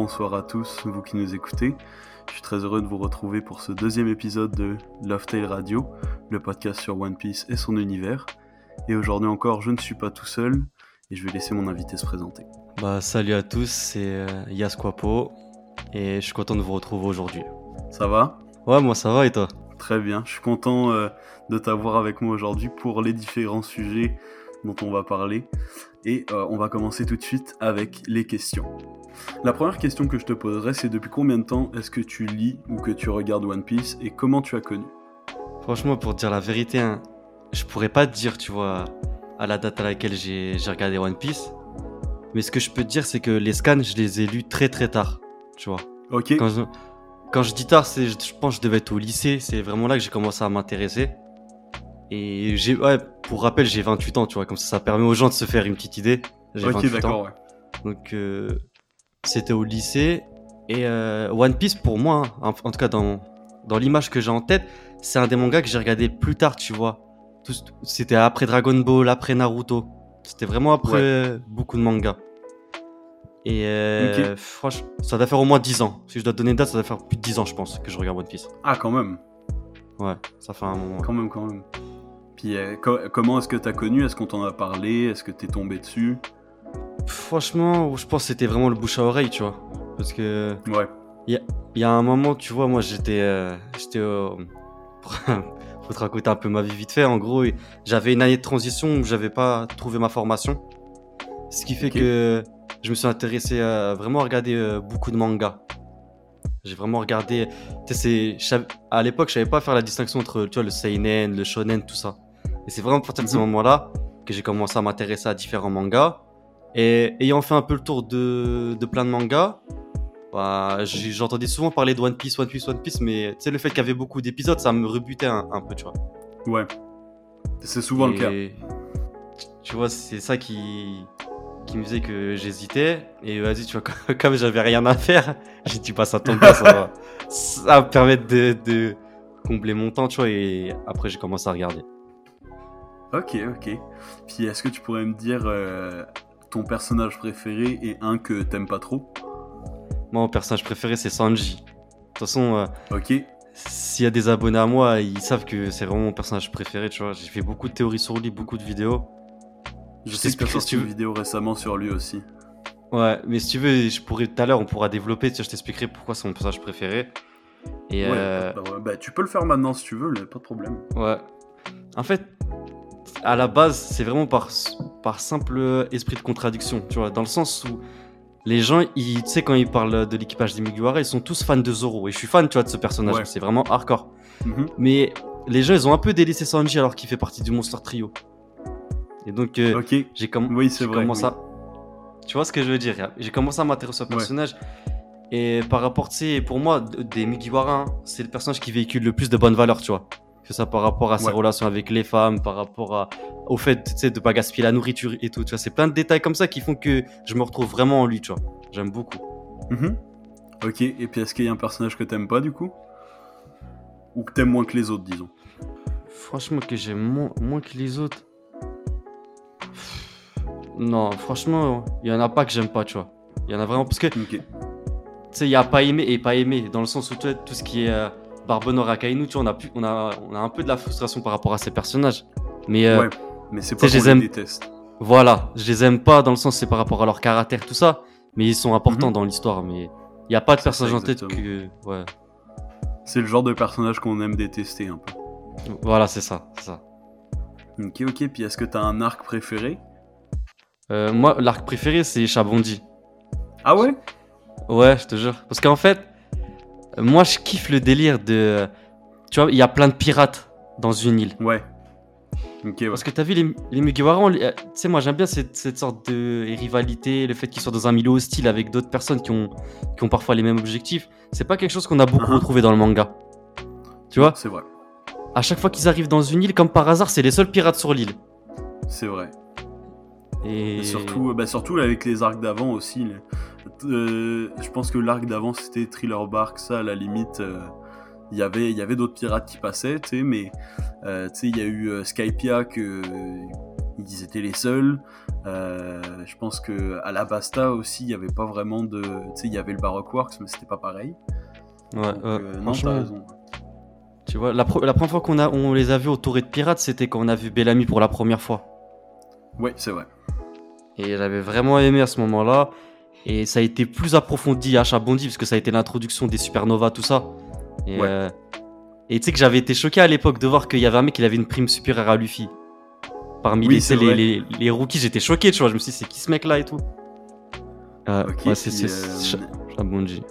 bonsoir à tous, vous qui nous écoutez. Je suis très heureux de vous retrouver pour ce deuxième épisode de Love Tale Radio, le podcast sur One Piece et son univers. Et aujourd'hui encore, je ne suis pas tout seul et je vais laisser mon invité se présenter. Salut à tous, c'est Yas Kwapo et je suis content de vous retrouver aujourd'hui. Ça va ? Ouais, moi ça va et toi ? Très bien, je suis content de t'avoir avec moi aujourd'hui pour les différents sujets dont on va parler. Et on va commencer tout de suite avec les questions. La première question que je te poserai, c'est depuis combien de temps est-ce que tu lis ou que tu regardes One Piece et comment tu as connu ? Franchement, pour te dire la vérité, je pourrais pas te dire, tu vois, à la date à laquelle j'ai regardé One Piece. Mais ce que je peux te dire, c'est que les scans, je les ai lus très très tard, tu vois. Ok. Quand je dis tard, je pense que je devais être au lycée, c'est vraiment là que j'ai commencé à m'intéresser. Et pour rappel, j'ai 28 ans, tu vois, comme ça permet aux gens de se faire une petite idée. J'ai ok, 28 d'accord, ans. ouais. Donc, c'était au lycée. Et One Piece, pour moi, en tout cas dans l'image que j'ai en tête, c'est un des mangas que j'ai regardé plus tard, tu vois. C'était après Dragon Ball, après Naruto. C'était vraiment après beaucoup de mangas. Et franchement, ça doit faire au moins 10 ans. Si je dois te donner une date, ça doit faire plus de 10 ans, je pense, que je regarde One Piece. Ah, quand même. Ouais, ça fait un moment. Quand même. Puis comment est-ce que t'as connu ? Est-ce qu'on t'en a parlé ? Est-ce que t'es tombé dessus ? Franchement, je pense que c'était vraiment le bouche à oreille, tu vois. Parce que... Ouais. Il y a un moment, tu vois, moi j'étais faut te raconter un peu ma vie vite fait. En gros, j'avais une année de transition où j'avais pas trouvé ma formation. Ce qui fait que je me suis intéressé vraiment à regarder beaucoup de mangas. J'ai vraiment regardé... à l'époque, je savais pas faire la distinction entre, tu vois, le seinen, le shonen, tout ça. Et c'est vraiment à partir de ce moment-là que j'ai commencé à m'intéresser à différents mangas. Et ayant fait un peu le tour de plein de mangas, j'entendais souvent parler de One Piece, mais tu sais, le fait qu'il y avait beaucoup d'épisodes, ça me rebutait un peu, tu vois. Ouais, c'est souvent le cas. Tu vois, c'est ça qui me faisait que j'hésitais. Et vas-y, tu vois, comme j'avais rien à faire, j'ai dit, ça tombe bien, ça va me permettre de combler mon temps, tu vois. Et après, j'ai commencé à regarder. Ok. Puis est-ce que tu pourrais me dire ton personnage préféré et un que t'aimes pas trop ? Moi, mon personnage préféré, c'est Sanji. De toute façon, ok. S'il y a des abonnés à moi, ils savent que c'est vraiment mon personnage préféré, tu vois. J'ai fait beaucoup de théories sur lui, beaucoup de vidéos. Je sais que tu as sorti une vidéo récemment sur lui aussi. Ouais, mais si tu veux, tout à l'heure, on pourra développer, tu vois, je t'expliquerai pourquoi c'est mon personnage préféré. Et tu peux le faire maintenant si tu veux, pas de problème. Ouais. En fait, à la base, c'est vraiment par simple esprit de contradiction, tu vois, dans le sens où les gens, tu sais, quand ils parlent de l'équipage des Mugiwara, ils sont tous fans de Zoro. Et je suis fan, tu vois, de ce personnage. Ouais. C'est vraiment hardcore. Mais les gens, ils ont un peu délaissé Sanji alors qu'il fait partie du Monster Trio. Et donc, j'ai commencé à... Tu vois ce que je veux dire ? J'ai commencé à m'intéresser au personnage. Et par rapport, tu sais, pour moi, des Mugiwara, c'est le personnage qui véhicule le plus de bonnes valeurs, tu vois. Que ça par rapport à ses relations avec les femmes, par rapport au fait, tu sais, de pas gaspiller la nourriture et tout, tu vois. C'est plein de détails comme ça qui font que je me retrouve vraiment en lui, tu vois. J'aime beaucoup. Ok, et puis est-ce qu'il y a un personnage que t'aimes pas, du coup ? Ou que t'aimes moins que les autres, disons ? Franchement, que j'aime moins que les autres... Non, franchement, il y en a pas que j'aime pas, tu vois. Il y en a vraiment... Parce que, tu sais, il y a pas aimé et pas aimé, dans le sens où, tu vois, tout ce qui est... Barbenheur Akainu, tu vois, on a un peu de la frustration par rapport à ces personnages. Mais c'est pas qu'on les déteste. Voilà, je les aime pas dans le sens c'est par rapport à leur caractère, tout ça. Mais ils sont importants dans l'histoire. Mais il n'y a pas de personnage en tête que... Ouais. C'est le genre de personnage qu'on aime détester un peu. Voilà, c'est ça. Ok, puis est-ce que t'as un arc préféré ? Moi, l'arc préféré, c'est Shabondi. Ah ouais ? Ouais, je te jure. Parce qu'en fait, moi, je kiffe le délire de... Tu vois, il y a plein de pirates dans une île. Ouais. Ok, ouais. Parce que t'as vu les Mugiwara, tu sais, moi, j'aime bien cette sorte de rivalité, le fait qu'ils soient dans un milieu hostile avec d'autres personnes qui ont parfois les mêmes objectifs. C'est pas quelque chose qu'on a beaucoup retrouvé dans le manga. Tu vois ? C'est vrai. À chaque fois qu'ils arrivent dans une île, comme par hasard, c'est les seuls pirates sur l'île. C'est vrai. Et surtout avec les arcs d'avant aussi. Je pense que l'arc d'avant c'était Thriller Bark, ça à la limite. Il y avait d'autres pirates qui passaient, tu sais, mais il y a eu Skypiea ils étaient les seuls. Je pense que à la Basta aussi, il y avait pas vraiment de, tu sais, il y avait le Baroque Works, mais c'était pas pareil. Ouais, Donc, non, t'as franchement, raison. tu vois, la première fois on les a vus au Touré de Pirates, c'était quand on a vu Bellamy pour la première fois. Ouais, c'est vrai. Et j'avais vraiment aimé à ce moment-là. Et ça a été plus approfondi à Chabondi, parce que ça a été l'introduction des supernovas, tout ça. Et Ouais. et tu sais que j'avais été choqué à l'époque de voir qu'il y avait un mec qui avait une prime supérieure à Luffy. Parmi Oui, les, c'est tu sais, vrai. les rookies, j'étais choqué, tu vois. Je me suis dit, c'est qui ce mec-là et tout. Ok, Ouais, puis, Chabondi.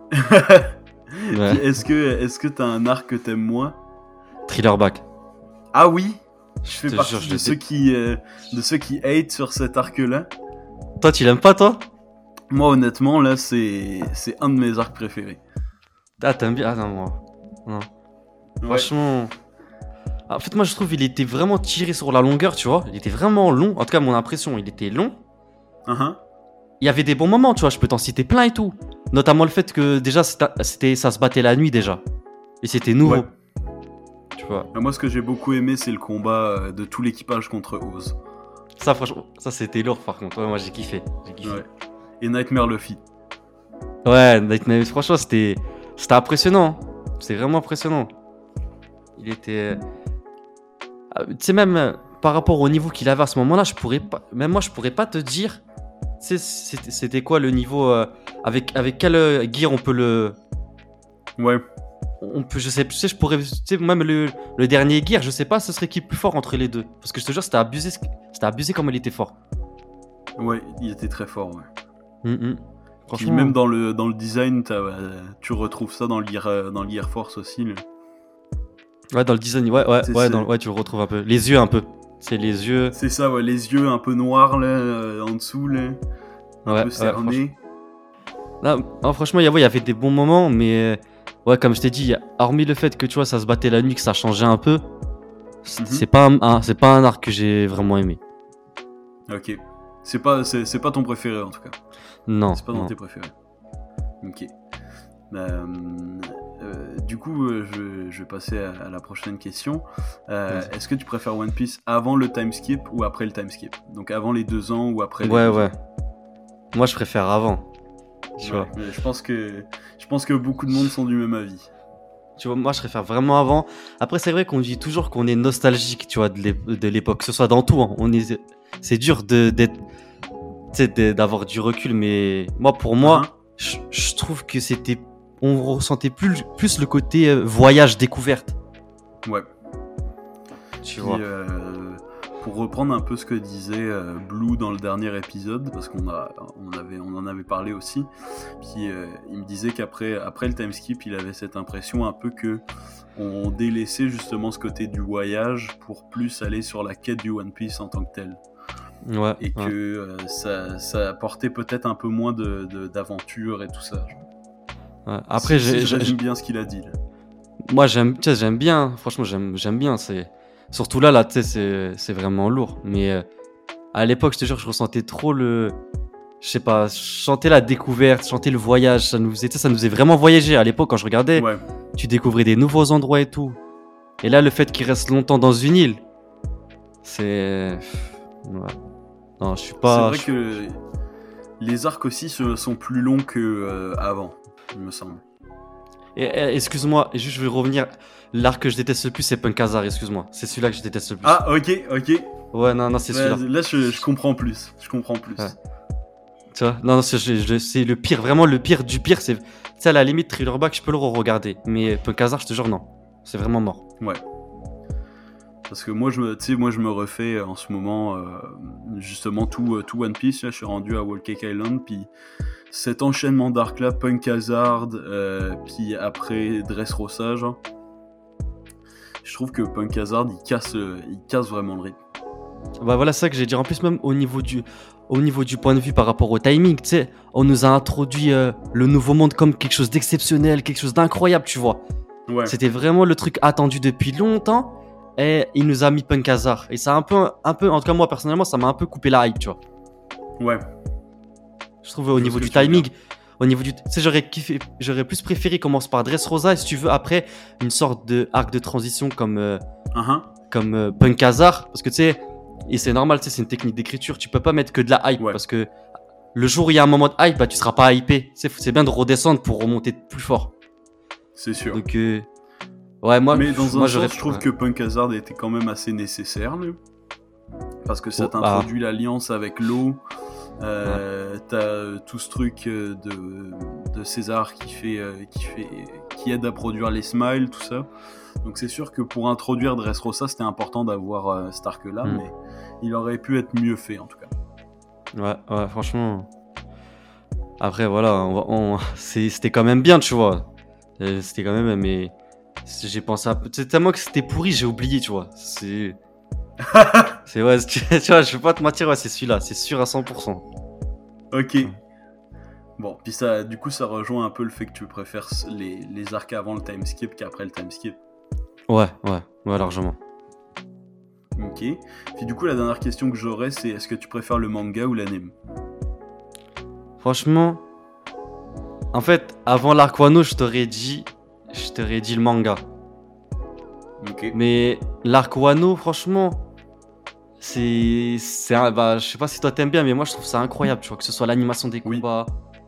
puis Ouais. est-ce que t'as un arc que t'aimes moins? Thriller back. Ah oui, je fais te partie jure, je de le ceux qui hate sur cet arc-là. Toi, tu l'aimes pas, toi? Moi, honnêtement, là, c'est un de mes arcs préférés. Ah, t'aimes bien? Ah non, moi. Non. Ouais. Franchement. En fait, moi, je trouve qu'il était vraiment tiré sur la longueur, tu vois. Il était vraiment long. En tout cas, mon impression, il était long. Uh-huh. Il y avait des bons moments, tu vois. Je peux t'en citer plein et tout. Notamment le fait que déjà, ça se battait la nuit déjà. Et c'était nouveau. Ouais. Tu vois. Moi, ce que j'ai beaucoup aimé, c'est le combat de tout l'équipage contre Oz. Ça, franchement, ça c'était lourd par contre. Ouais, moi, j'ai kiffé. Ouais. Et Nightmare Luffy. Ouais, Nightmare, franchement, c'était impressionnant. C'est vraiment impressionnant. Il était. Tu sais, même par rapport au niveau qu'il avait à ce moment-là, même moi, je pourrais pas te dire. Tu sais, c'était quoi le niveau. Avec quel gear on peut le. Ouais. Je sais, je pourrais. Tu sais, même le dernier gear, je sais pas, ce serait qui le plus fort entre les deux. Parce que je te jure, c'était abusé comme il était fort. Ouais, il était très fort, ouais. Franchement. Puis même dans le design, tu retrouves ça dans l'Air Force aussi. Ouais, dans le design, ouais, tu le retrouves un peu. Les yeux, un peu. C'est les yeux. C'est ça, ouais, les yeux un peu noirs, là, en dessous, là. Un peu cernés. Franchement, il y avait des bons moments, mais ouais, comme je t'ai dit, hormis le fait que tu vois, ça se battait la nuit, que ça changeait un peu, c'est pas un arc que j'ai vraiment aimé. Ok. C'est pas ton préféré, en tout cas. Non. C'est pas dans tes préférés. Ok. Du coup, je vais passer à la prochaine question. Est-ce que tu préfères One Piece avant le time skip ou après le time skip? Donc avant les 2 ans ou après les 2 Ouais. ans. Moi, je préfère avant. Tu vois. Je pense que beaucoup de monde sont du même avis. Tu vois, moi, je préfère vraiment avant. Après, c'est vrai qu'on dit toujours qu'on est nostalgique, tu vois, de l'époque. Que ce soit dans tout. Hein. C'est dur d'avoir du recul, mais pour moi, je trouve que on ressentait plus le côté voyage découverte. Ouais. Tu vois. Pour reprendre un peu ce que disait Blue dans le dernier épisode, parce qu'on en avait parlé aussi, puis il me disait qu'après le time skip, il avait cette impression un peu que on délaissait justement ce côté du voyage pour plus aller sur la quête du One Piece en tant que tel. Ouais. Et que ça apportait peut-être un peu moins d'aventure et tout ça. Ouais. Après, j'aime bien ce qu'il a dit. Là. Moi, j'aime bien. Franchement, j'aime bien. Surtout là, tu sais, c'est vraiment lourd. Mais à l'époque, je te jure, je ressentais trop je sais pas, chanter la découverte, chanter le voyage, ça nous faisait vraiment voyager. À l'époque, quand je regardais, tu découvrais des nouveaux endroits et tout. Et là, le fait qu'il reste longtemps dans une île, c'est... Ouais. Non, je suis pas... C'est vrai que les arcs aussi sont plus longs qu'avant, il me semble. Et, excuse-moi, juste je vais revenir. L'arc que je déteste le plus, c'est Punk Hazard, excuse-moi. C'est celui-là que je déteste le plus. Ah, ok. Ouais, non, c'est celui-là. Là, je comprends plus. Ouais. Tu vois, non, c'est le pire, vraiment le pire du pire. C'est à la limite, Thriller Back, je peux le re-regarder. Mais Punk Hazard, je te jure, non. C'est vraiment mort. Ouais. Parce que moi, je me refais en ce moment, justement, tout One Piece. Là, je suis rendu à Whole Cake Island, puis cet enchaînement d'arcs là, Punk Hazard, puis après Dressrosa, genre. Je trouve que Punk Hazard, il casse vraiment le rythme. Bah voilà, c'est ça que j'ai dit. En plus, même au niveau du point de vue par rapport au timing, tu sais, on nous a introduit le nouveau monde comme quelque chose d'exceptionnel, quelque chose d'incroyable, tu vois. Ouais. C'était vraiment le truc attendu depuis longtemps. Et il nous a mis Punk Hazard. Et ça a un peu, en tout cas moi personnellement, ça m'a un peu coupé la hype, tu vois. Ouais. Je trouve au niveau du timing, tu sais, j'aurais plus préféré commencer par Dressrosa et si tu veux après une sorte de arc de transition comme Punk Hazard, parce que tu sais, Et c'est normal, tu sais, c'est une technique d'écriture. Tu peux pas mettre que de la hype Ouais. parce que le jour où il y a un moment de hype, bah, tu seras pas hypé. Tu sais, c'est bien de redescendre pour remonter plus fort. C'est sûr. Donc, ouais, Mais dans un j'aurais sens, je trouve ouais. que Punk Hazard était quand même assez nécessaire, là. Parce que ça Oh, t'introduit l'alliance avec l'eau. T'as tout ce truc de César qui aide à produire les smiles, tout ça. Donc c'est sûr que pour introduire Dressrosa, c'était important d'avoir cet arc-là, mais il aurait pu être mieux fait en tout cas. Ouais, franchement. Après, voilà, c'était quand même bien, tu vois. C'était quand même, mais j'ai pensé à. C'est tellement que c'était pourri, j'ai oublié, tu vois. C'est ouais, tu vois, je vais pas te mentir, ouais, c'est celui-là, c'est sûr à 100%. Ok. Bon, puis ça, du coup, ça rejoint un peu le fait que tu préfères les arcs avant le time skip qu'après le time skip. Ouais, largement. Ok. Puis du coup, la dernière question que j'aurais, c'est est-ce que tu préfères le manga ou l'anime? Franchement, en fait, avant l'arc Wano, je t'aurais dit le manga. Ok. Mais l'arc Wano, franchement, c'est bah, je sais pas si toi t'aimes bien, mais moi je trouve ça incroyable, tu vois, que ce soit l'animation des combats,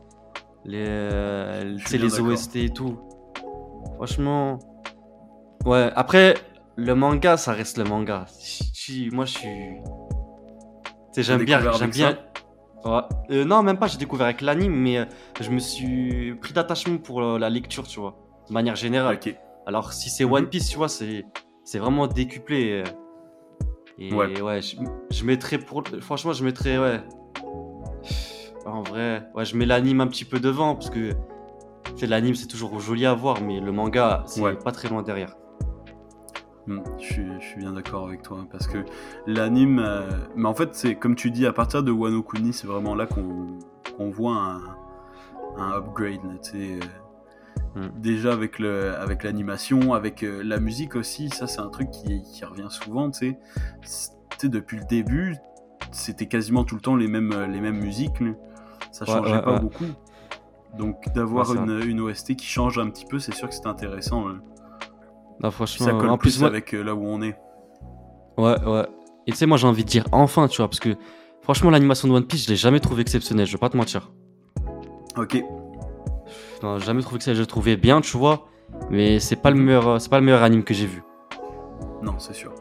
tu sais, les OST et tout. Franchement, ouais. Après, le manga, ça reste le manga. Moi, je suis, tu sais, j'aime bien. Ouais. Non, même pas. J'ai découvert avec l'anime, mais je me suis pris d'attachement pour la lecture, tu vois, de manière générale. Ok. Alors, si c'est One Piece, tu vois, c'est vraiment décuplé. Et ouais, je mettrais franchement, je mettrais, ouais. En vrai, ouais, je mets l'anime un petit peu devant parce que l'anime c'est toujours joli à voir, mais le manga c'est pas très loin derrière. Je suis bien d'accord avec toi parce que l'anime, mais en fait c'est comme tu dis, à partir de Wano Kuni, c'est vraiment là qu'on voit un upgrade, tu sais. Déjà avec l'animation, avec la musique aussi, ça c'est un truc qui revient souvent, tu sais, depuis le début, c'était quasiment tout le temps les mêmes musiques, ça changeait pas beaucoup. Donc d'avoir une OST qui change un petit peu, c'est sûr que c'est intéressant. Non, franchement, ça colle en plus avec là où on est. Ouais. Et tu sais, moi j'ai envie de dire enfin, tu vois, parce que franchement l'animation de One Piece, je l'ai jamais trouvé exceptionnelle, je vais pas te mentir. Ok. Non, jamais trouvé que ça, je le trouvais bien, tu vois, mais c'est pas le meilleur anime que j'ai vu. Non, c'est sûr.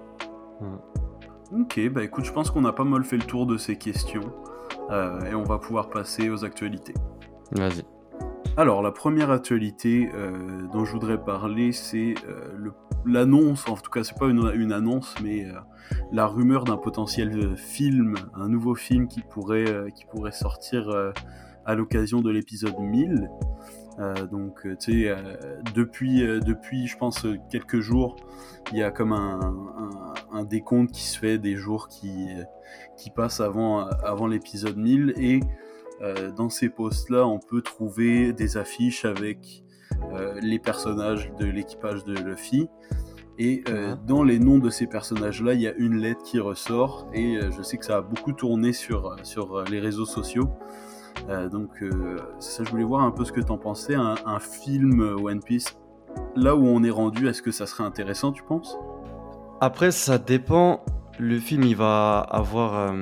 Ok, bah écoute, je pense qu'on a pas mal fait le tour de ces questions et on va pouvoir passer aux actualités. Vas-y. Alors, la première actualité dont je voudrais parler, c'est l'annonce, en tout cas, c'est pas une annonce, mais la rumeur d'un potentiel film, un nouveau film qui pourrait sortir à l'occasion de l'épisode 1000. Donc, tu sais, depuis, je pense, quelques jours, il y a comme un décompte qui se fait des jours qui passent avant l'épisode 1000 et dans ces posts-là, on peut trouver des affiches avec les personnages de l'équipage de Luffy. Et dans les noms de ces personnages-là, il y a une lettre qui ressort. Et je sais que ça a beaucoup tourné sur les réseaux sociaux. Donc, c'est ça, je voulais voir un peu ce que t'en pensais. Un film One Piece, là où on est rendu, est-ce que ça serait intéressant, tu penses? Après, ça dépend. Le film, il va avoir...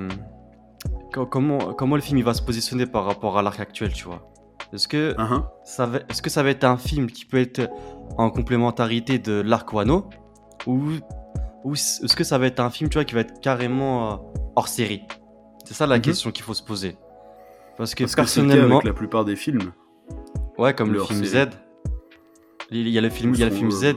Comment le film il va se positionner par rapport à l'arc actuel, tu vois? Est-ce que ça va être un film qui peut être en complémentarité de l'arc Wano ou est-ce que ça va être un film, tu vois, qui va être carrément hors série? C'est ça la question qu'il faut se poser. Parce que personnellement, c'est le cas avec la plupart des films. Ouais, comme le film Z. Il y a le film Z.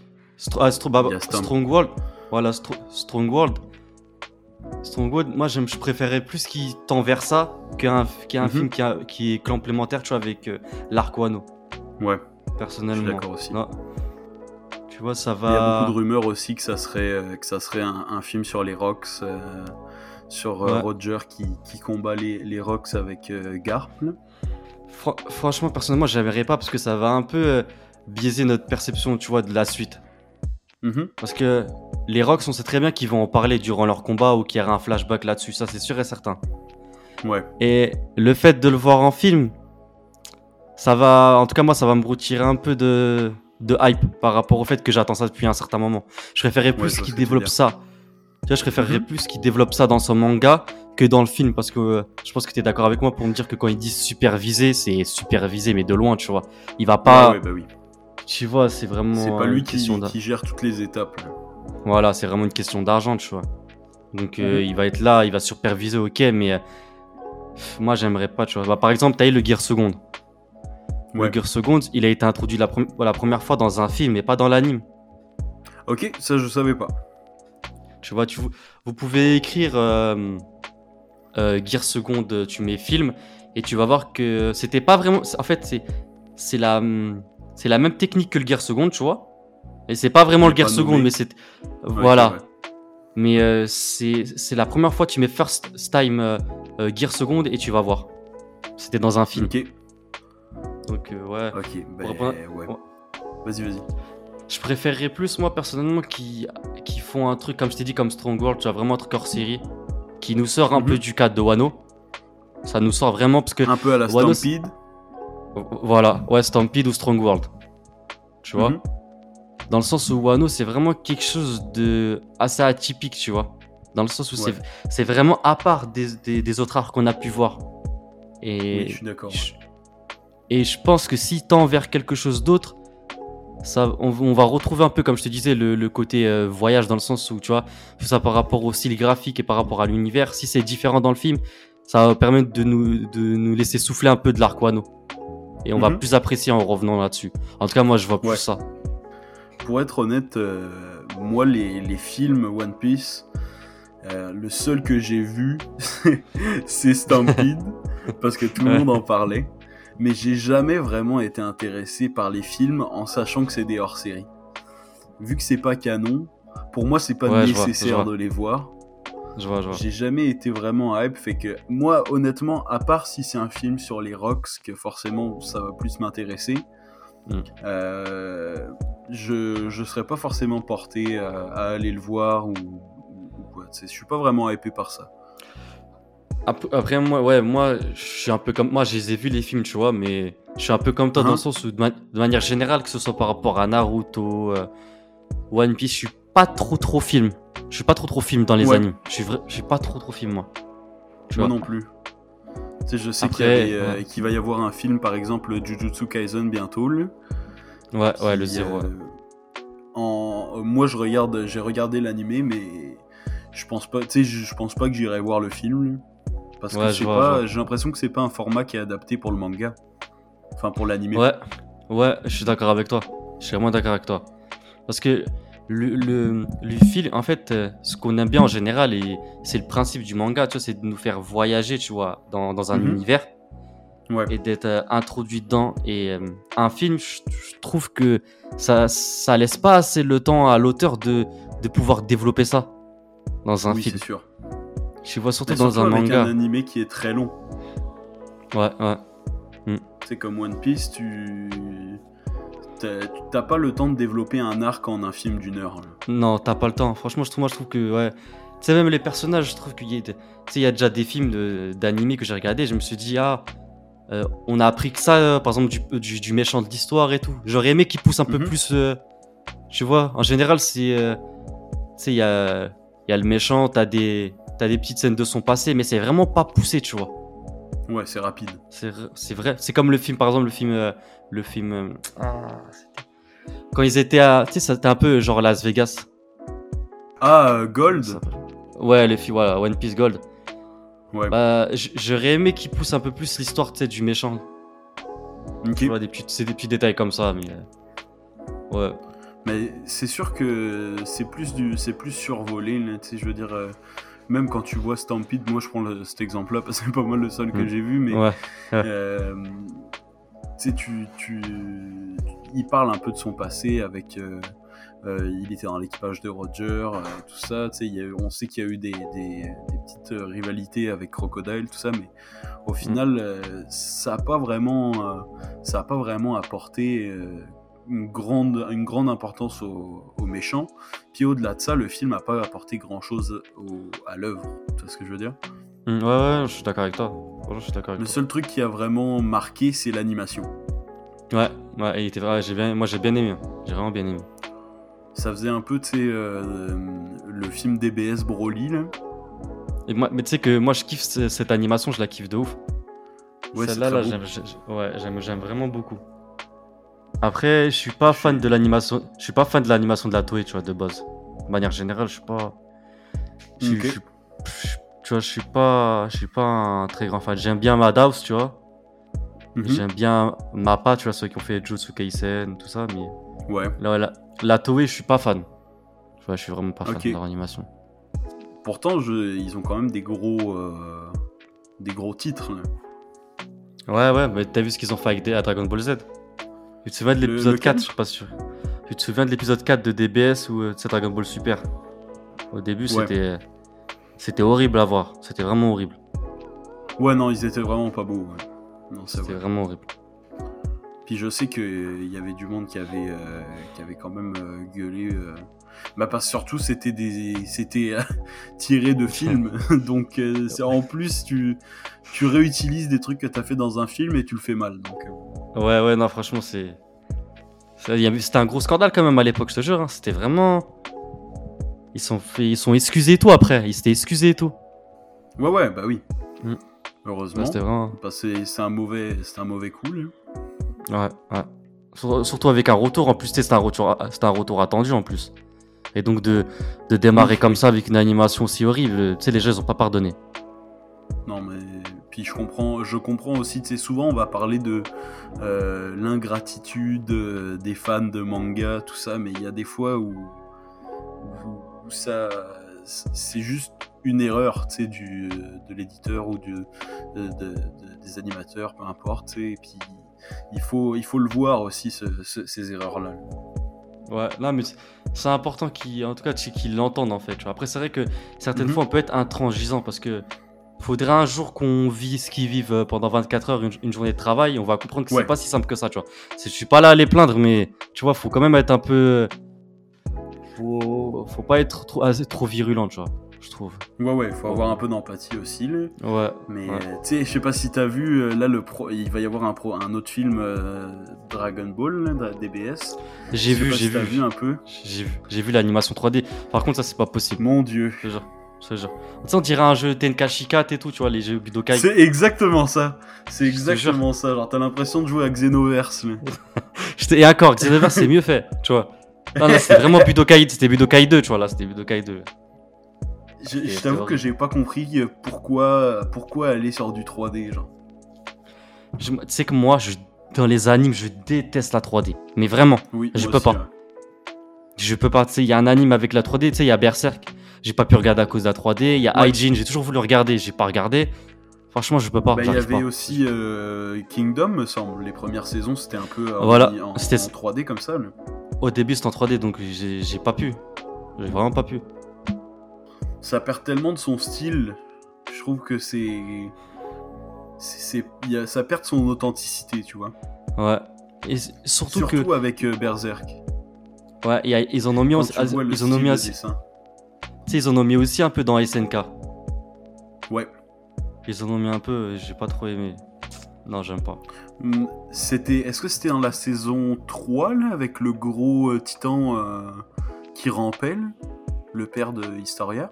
Strong World. Voilà, Strong World. Stronghold, moi je préférais plus qu'il tend vers ça qu'un film qui est complémentaire, tu vois, avec l'arc Wano. Ouais. Personnellement. Je suis d'accord aussi. Non. Tu vois, ça va. Il y a beaucoup de rumeurs aussi que ça serait un film sur les Rocks, sur Roger qui combat les Rocks avec Garp. Franchement, personnellement, je verrais pas parce que ça va un peu biaiser notre perception, tu vois, de la suite. Parce que les Rocks, on sait très bien qu'ils vont en parler durant leur combat ou qu'il y aura un flashback là-dessus, ça c'est sûr et certain. Ouais. Et le fait de le voir en film, ça va, en tout cas moi, ça va me retirer un peu de hype par rapport au fait que j'attends ça depuis un certain moment. Je préférais plus qu'ils développent ça Tu vois, je préférerais plus qu'il développe ça dans son manga que dans le film, parce que je pense que tu es d'accord avec moi pour me dire que quand ils disent supervisé, c'est supervisé, mais de loin, tu vois. Il va pas. Ouais, bah oui. Tu vois, c'est vraiment. C'est pas lui une question qui gère toutes les étapes. Là. Voilà, c'est vraiment une question d'argent, tu vois. Donc il va être là, il va superviser, ok, mais moi j'aimerais pas, tu vois. Bah, par exemple, t'as eu le Gear Second. Ouais. Le Gear Second, il a été introduit la première fois dans un film, mais pas dans l'anime. Ok, ça je savais pas. Tu vois, vous pouvez écrire Gear Second, tu mets film, et tu vas voir que c'était pas vraiment. En fait, c'est la même technique que le Gear Second, tu vois. Et c'est pas vraiment Mais le Gear pas Second, nommé. mais c'est. Ok, Voilà. ouais. Mais c'est la première fois que tu mets First Time Gear Second et tu vas voir. C'était dans un film. Ok, Donc ouais. ok, bah Pour répondre- ouais. ouais. Vas-y. Je préférerais plus, moi, personnellement, qui font un truc, comme je t'ai dit, comme Strong World, tu vois, vraiment un truc hors série, qui nous sort un peu du cadre de Wano. Ça nous sort vraiment, parce que Un peu à la Wano, Stampede. voilà, ouais, Stampede ou Strong World. Tu vois, Mhm. dans le sens où Wano, c'est vraiment quelque chose de assez atypique, tu vois. Dans le sens où Ouais. c'est vraiment à part des autres arcs qu'on a pu voir. Et Oui, je suis d'accord. et je pense que si tend vers quelque chose d'autre, ça, on va retrouver un peu, comme je te disais, le côté voyage, dans le sens où, tu vois, tout ça par rapport au style graphique et par rapport à l'univers. Si c'est différent dans le film, ça va permettre de nous laisser souffler un peu de l'arc Wano. Et on va Mhm. plus apprécier en revenant là-dessus. En tout cas, moi, je vois plus Ouais. ça. Pour être honnête, moi, les films One Piece, le seul que j'ai vu, c'est Stampede, parce que tout le monde en parlait. Mais j'ai jamais vraiment été intéressé par les films en sachant que c'est des hors-série. Vu que c'est pas canon, pour moi, c'est pas Ouais, nécessaire de les voir. Je vois. J'ai jamais été vraiment hype, fait que moi, honnêtement, à part si c'est un film sur les Rocks, que forcément ça va plus m'intéresser, je serais pas forcément porté à aller le voir ou quoi. Je suis pas vraiment hypé par ça. Après, moi, je suis un peu comme. Moi, je les ai vus, les films, tu vois, mais je suis un peu comme toi dans le sens où, de manière générale, que ce soit par rapport à Naruto, One Piece, je suis pas trop film. Je suis pas trop film dans les Ouais. animes. Je suis pas trop film, moi. Tu Moi vois. non plus. Tu sais, je sais Après, qu'il va y avoir un film, par exemple, Jujutsu Kaisen bientôt. Là, ouais, le qui, zéro. moi, j'ai regardé l'animé, mais je pense pas, tu sais, je pense pas que j'irai voir le film. Là, parce que Je vois. j'ai l'impression que c'est pas un format qui est adapté pour le manga. Enfin, pour l'animé. Ouais, je suis d'accord avec toi. Je suis vraiment d'accord avec toi. Parce que le film, en fait, ce qu'on aime bien en général, et c'est le principe du manga, tu vois, c'est de nous faire voyager, tu vois, dans un univers. Ouais. Et d'être introduit dedans. Et un film, je trouve que ça laisse pas assez le temps à l'auteur de pouvoir développer ça dans un Oui, film. c'est sûr. Je vois surtout Mais dans un avec manga. un animé qui est très long. Ouais. C'est comme One Piece, t'as pas le temps de développer un arc en un film d'1 heure. Là. Non, t'as pas le temps. Franchement, je trouve que, ouais. Tu sais, même les personnages, je trouve qu'il y a, il y a déjà des films d'animé que j'ai regardé. Je me suis dit, on a appris que ça, par exemple, du méchant de l'histoire et tout. J'aurais aimé qu'il pousse un peu plus. Tu vois, en général, c'est. Tu sais, il y a le méchant, t'as des petites scènes de son passé, mais c'est vraiment pas poussé, tu vois. Ouais, c'est rapide. C'est vrai. C'est comme le film, par exemple, le film. Quand ils étaient à. Tu sais, c'était un peu genre Las Vegas. Gold. Ouais, les filles, voilà, One Piece Gold. Ouais. Bah, j'aurais aimé qu'ils poussent un peu plus l'histoire, tu sais, du méchant. Ok. Tu vois, c'est des petits détails comme ça, mais. Ouais. Mais c'est sûr que c'est plus survolé, là, tu sais, je veux dire. Même quand tu vois Stampede, moi je prends cet exemple-là parce que c'est pas mal le seul que j'ai vu, mais ouais. tu sais, il parle un peu de son passé avec. Il était dans l'équipage de Roger, tout ça. Tu sais, on sait qu'il y a eu des petites rivalités avec Crocodile, tout ça, mais au final, ça a pas vraiment apporté une grande importance aux méchants. Puis au-delà de ça, le film n'a pas apporté grand-chose à l'œuvre. Tu vois ce que je veux dire ? Ouais, je suis d'accord avec toi. Le seul truc qui a vraiment marqué, c'est l'animation. Ouais, il était vrai. Moi, j'ai bien aimé. J'ai vraiment bien aimé. Ça faisait un peu, tu sais, le film DBS Broly, là. Et moi, mais tu sais que moi je kiffe cette animation, je la kiffe de ouf. Ouais, c'est Celle-là, très là, beau. j'aime vraiment beaucoup. Après, je suis pas fan de l'animation. Je suis pas fan de l'animation de la Toei, tu vois, de base. De manière générale, je suis pas. Ok. Tu vois, je suis pas un très grand fan. J'aime bien Madhouse, tu vois. Mhm. J'aime bien Mappa, tu vois, ceux qui ont fait Jutsu Kaisen, tout ça. Mais Ouais. là, la Toei, je suis pas fan. Tu vois, je suis vraiment pas fan Ok. de leur animation. Pourtant, ils ont quand même des gros titres, là. Ouais, mais t'as vu ce qu'ils ont fait avec à Dragon Ball Z? Tu te souviens de l'épisode Lequel 4, je suis pas sûr. Tu te souviens de l'épisode 4 de DBS ou c'est Dragon Ball Super? Au début, Ouais. c'était horrible à voir. C'était vraiment horrible. Ouais, non, ils étaient vraiment pas beaux. Ouais. Non, c'est C'était vrai. vraiment horrible. Puis je sais qu'il y avait du monde qui avait quand même gueulé. Bah parce que surtout c'était tiré de films, donc en plus tu réutilises des trucs que t'as fait dans un film et tu le fais mal. Donc Ouais, non, franchement, c'était un gros scandale quand même à l'époque, je te jure. Hein. C'était vraiment. Ils sont excusés et tout après. Ils s'étaient excusés et tout. ouais, bah oui. Mm. Heureusement. Ouais, c'était vraiment. Parce que c'est un mauvais coup. Là. Ouais. Surtout avec un retour. En plus, c'était un retour attendu en plus. Et donc de démarrer comme ça avec une animation aussi horrible, tu sais, les gens ils ont pas pardonné. Non mais puis je comprends aussi, tu sais, souvent on va parler de l'ingratitude des fans de manga, tout ça, mais il y a des fois où ça c'est juste une erreur, tu sais, de l'éditeur ou des animateurs, peu importe, tu sais, et puis il faut le voir aussi ces erreurs là. Ouais, non, mais c'est important qu'ils l'entendent en fait. Tu vois. Après, c'est vrai que certaines fois on peut être intransigeant parce que faudrait un jour qu'on vit ce qu'ils vivent pendant 24 heures, une journée de travail, on va comprendre que c'est pas si simple que ça, tu vois. Je suis pas là à les plaindre, mais tu vois, faut quand même être un peu. Faut pas être trop virulent, tu vois, je trouve. Ouais, faut avoir un peu d'empathie aussi, là. Ouais. Mais tu sais, je sais pas si t'as vu, là, il va y avoir un autre film Dragon Ball, là, DBS. J'ai vu un peu. J'ai vu l'animation 3D. Par contre, ça, c'est pas possible. Mon dieu. Ce genre. Tu sais, on dirait un jeu Tenkaichi 4 et tout, tu vois, les jeux Budokai. C'est exactement ça. C'est exactement ça. Genre, t'as l'impression de jouer à Xenoverse. Et encore, Xenoverse, c'est mieux fait, tu vois. Non, là, c'était vraiment Budokai 2, tu vois, là, c'était Budokai 2. Je t'avoue que j'ai pas compris pourquoi aller sur du 3D, genre. Tu sais que moi, dans les animes, je déteste la 3D. Mais vraiment, oui, je peux pas. Ouais. Je peux pas, tu sais, il y a un anime avec la 3D, tu sais, il y a Berserk. J'ai pas pu regarder à cause de la 3D. Il y a Hyjin, j'ai toujours voulu regarder, j'ai pas regardé. Franchement, je peux pas. Il y avait aussi Kingdom, me semble. Les premières saisons, c'était un peu en 3D comme ça. Au début, c'était en 3D, donc j'ai pas pu. J'ai vraiment pas pu. Ça perd tellement de son style. Je trouve que ça perd son authenticité, tu vois. Ouais. Et surtout avec Berserk. Ouais, ils en ont mis aussi. Ils en ont mis aussi. Tu sais, ils en ont mis aussi un peu dans SNK. Ouais. Ils en ont mis un peu, j'ai pas trop aimé. Non, j'aime pas. Est-ce que c'était dans la saison 3, là, avec le gros titan qui rampait, le père de Historia?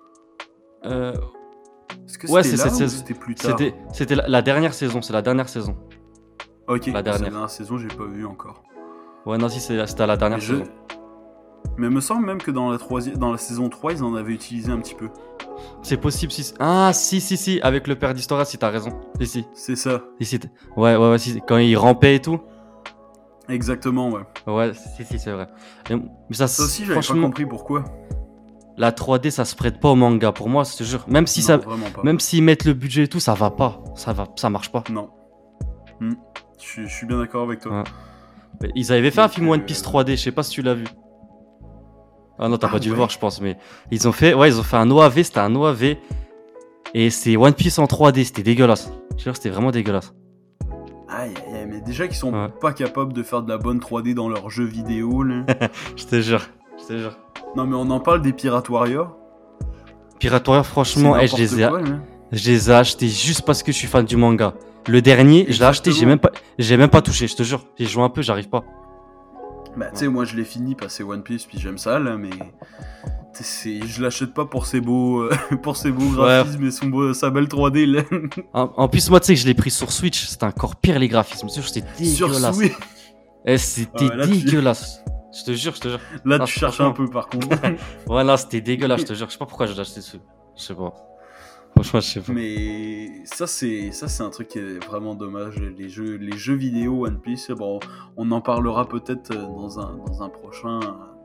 Est-ce que ouais, c'était là ou c'était plus tard? C'était la dernière saison, c'est la dernière saison. Ok, la dernière saison, j'ai pas vu encore. Ouais, non, si, c'était à la dernière saison. Mais il me semble même que dans la saison 3, ils en avaient utilisé un petit peu. C'est possible, si. Ah, si, avec le père d'Historia, si t'as raison. Si. C'est ça. Ouais, si, quand il rampait et tout. Exactement, ouais. Ouais, si, c'est vrai. Mais ça aussi, j'avais pas compris pourquoi. La 3D, ça se prête pas au manga, pour moi, je te jure. Même si même s'ils mettent le budget et tout, ça va pas. Ça marche pas. Non. Je suis bien d'accord avec toi. Ouais. Ils avaient fait un film One Piece 3D, je sais pas si tu l'as vu. Ah non, t'as pas dû le voir, je pense, mais ils ont fait un OAV, c'était un OAV, et c'est One Piece en 3D, c'était dégueulasse. Je te jure, c'était vraiment dégueulasse. Aïe, mais déjà qu'ils sont pas capables de faire de la bonne 3D dans leurs jeux vidéo, là. Je te jure. Non, mais on en parle des Pirate Warrior. Pirate Warrior, franchement, je les ai achetés juste parce que je suis fan du manga. Le dernier, je l'ai acheté, j'ai même pas touché, je te jure. J'ai joué un peu, j'arrive pas. Bah, tu sais, moi je l'ai fini, passer One Piece, puis j'aime ça, là, mais. Je l'achète pas pour ses beaux, pour ses beaux graphismes et sa belle 3D, là. En plus, moi, tu sais que je l'ai pris sur Switch, c'était encore pire les graphismes. C'était dégueulasse. Sur Switch. C'était dégueulasse. Je te jure. Là, tu cherches un peu, par contre. Voilà, c'était dégueulasse, je te jure. Je sais pas pourquoi j'ai acheté dessus. Je sais pas. Franchement, je sais pas. Mais ça c'est un truc qui est vraiment dommage. Les jeux vidéo One Piece, bon, on en parlera peut-être dans un prochain,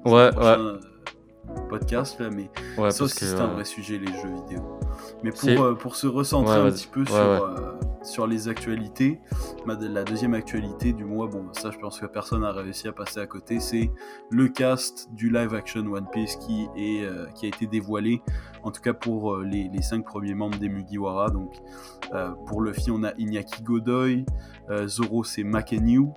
podcast là, mais ça aussi c'est un vrai sujet, les jeux vidéo. Mais pour se recentrer un petit peu sur les actualités, la deuxième actualité du mois, bon ça je pense que personne n'a réussi à passer à côté, c'est le cast du live action One Piece qui a été dévoilé, en tout cas pour les 5 premiers membres des Mugiwara. Donc pour Luffy on a Iñaki Godoy, Zoro c'est Mackenyu,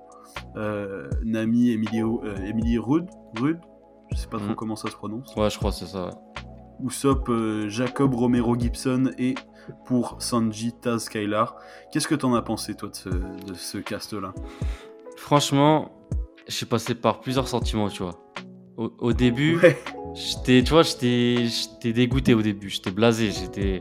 Nami Emily Rudd, je sais pas trop comment ça se prononce. Ouais, je crois que c'est ça. Ouais. Usopp, Jacob Romero Gibson, et pour Sanji, Taz Skylar. Qu'est-ce que t'en as pensé, toi, de ce cast-là ? Franchement, je suis passé par plusieurs sentiments, tu vois. Au début, j'étais dégoûté au début, j'étais blasé,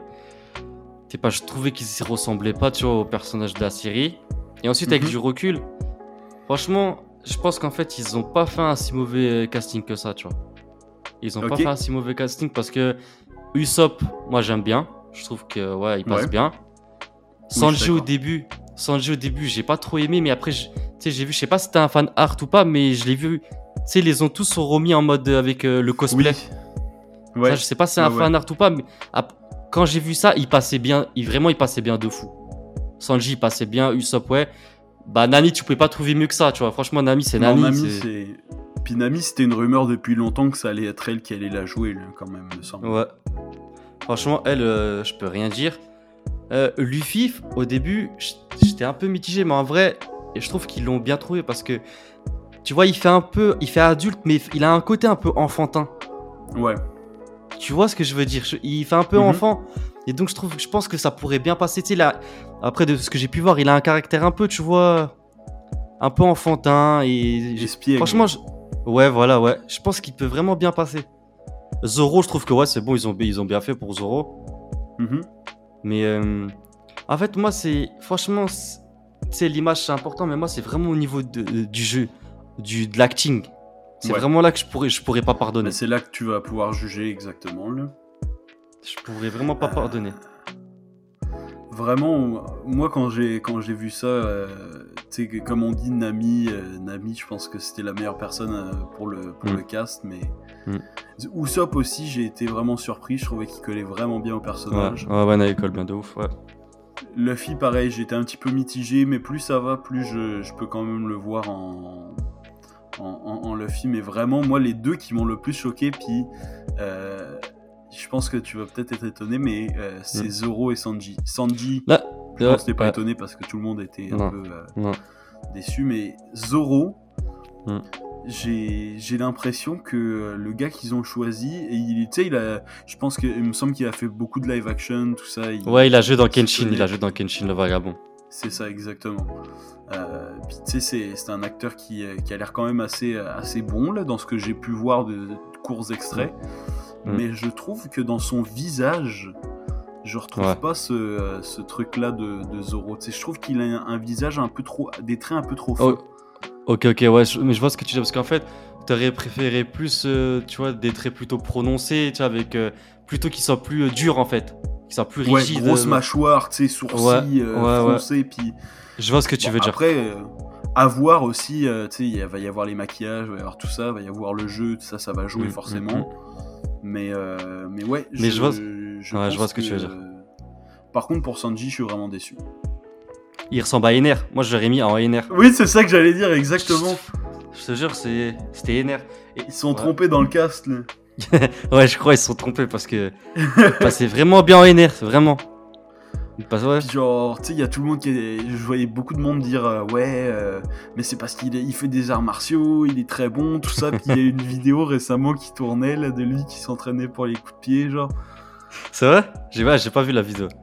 je trouvais qu'ils se ressemblaient pas, tu vois, aux personnages de la série. Et ensuite, avec du recul, franchement, je pense qu'en fait, ils ont pas fait un si mauvais casting que ça, tu vois. Ils ont pas fait un si mauvais casting parce que Usopp, moi j'aime bien. Je trouve que il passe bien. Sanji au début, j'ai pas trop aimé, mais après, j'ai vu, je sais pas si c'était un fan art ou pas, mais je l'ai vu. Tu sais, ils les ont tous remis en mode avec le cosplay. Oui. Ça, je sais pas si c'est un fan art ou pas, mais quand j'ai vu ça, il passait bien de fou. Sanji, il passait bien, Usopp, ouais. Bah, Nami, tu pouvais pas trouver mieux que ça, tu vois. Franchement, Nami, c'est Nami. Puis Nami, c'était une rumeur depuis longtemps que ça allait être elle qui allait la jouer, là, quand même, me semble. Ouais. Franchement, elle, je peux rien dire. Luffy, au début, j'étais un peu mitigé, mais en vrai, je trouve qu'ils l'ont bien trouvé parce que, tu vois, il fait adulte, mais il a un côté un peu enfantin. Ouais. Tu vois ce que je veux dire ? Il fait un peu enfant. Et donc, je pense que ça pourrait bien passer. Tu sais, là, après, de ce que j'ai pu voir, il a un caractère un peu, tu vois, un peu enfantin. Espiègle. Franchement, ouais. Je pense qu'il peut vraiment bien passer. Zoro, je trouve que c'est bon, ils ont bien fait pour Zoro. Mais en fait, moi, franchement, tu sais, l'image, c'est important, mais moi, c'est vraiment au niveau du jeu, de l'acting. C'est vraiment là que je pourrais pas pardonner. C'est là que tu vas pouvoir juger exactement, là. Je pourrais vraiment pas pardonner. Vraiment, moi quand j'ai vu ça, tu sais, comme on dit Nami, je pense que c'était la meilleure personne pour le cast, mais Usopp aussi, j'ai été vraiment surpris, je trouvais qu'il collait vraiment bien au personnage. Ouais, il colle bien de ouf, ouais. Luffy, pareil, j'étais un petit peu mitigé, mais plus ça va, plus je peux quand même le voir en Luffy, mais vraiment, moi, les deux qui m'ont le plus choqué, puis je pense que tu vas peut-être être étonné, mais c'est Zoro et Sanji. Sanji, je pense que t'es pas étonné parce que tout le monde était un peu déçu, mais Zoro, j'ai l'impression que le gars qu'ils ont choisi, et je pense qu'il me semble qu'il a fait beaucoup de live action, tout ça. Il a joué dans Kenshin, le vagabond. C'est ça, exactement. Puis tu sais, c'est un acteur qui a l'air quand même assez bon là, dans ce que j'ai pu voir de courts extraits. Mais je trouve que dans son visage, je retrouve pas ce truc-là de Zoro. Tu sais, je trouve qu'il a un visage un peu trop, des traits un peu trop fins. Ok, ouais, mais je vois ce que tu dis, parce qu'en fait, t'aurais préféré plus, tu vois, des traits plutôt prononcés, tu vois, avec plutôt qu'ils soient plus durs en fait, qu'ils soient plus rigides. Grosse mâchoire, tu sais, sourcils foncés, puis. Je vois ce que tu veux dire. Après, à voir aussi, tu sais, il va y avoir les maquillages, il va y avoir tout ça, il va y avoir le jeu, tout ça, ça va jouer forcément. Mais ouais, je vois ce que tu veux dire. Par contre, pour Sanji, je suis vraiment déçu. Il ressemble à Ener. Moi, je l'aurais mis en Ener. Oui, c'est ça que j'allais dire, exactement. Je te jure, c'était Ener. Ils se sont trompés dans le cast, là. Ouais, je crois qu'ils se sont trompés parce que c'est vraiment bien en Ener, vraiment. Puis genre, tu sais, il y a tout le monde je voyais beaucoup de monde dire mais c'est parce qu'il fait des arts martiaux, il est très bon, tout ça. Puis il y a une vidéo récemment qui tournait là, de lui qui s'entraînait pour les coups de pied, genre. C'est vrai ? J'ai pas vu la vidéo.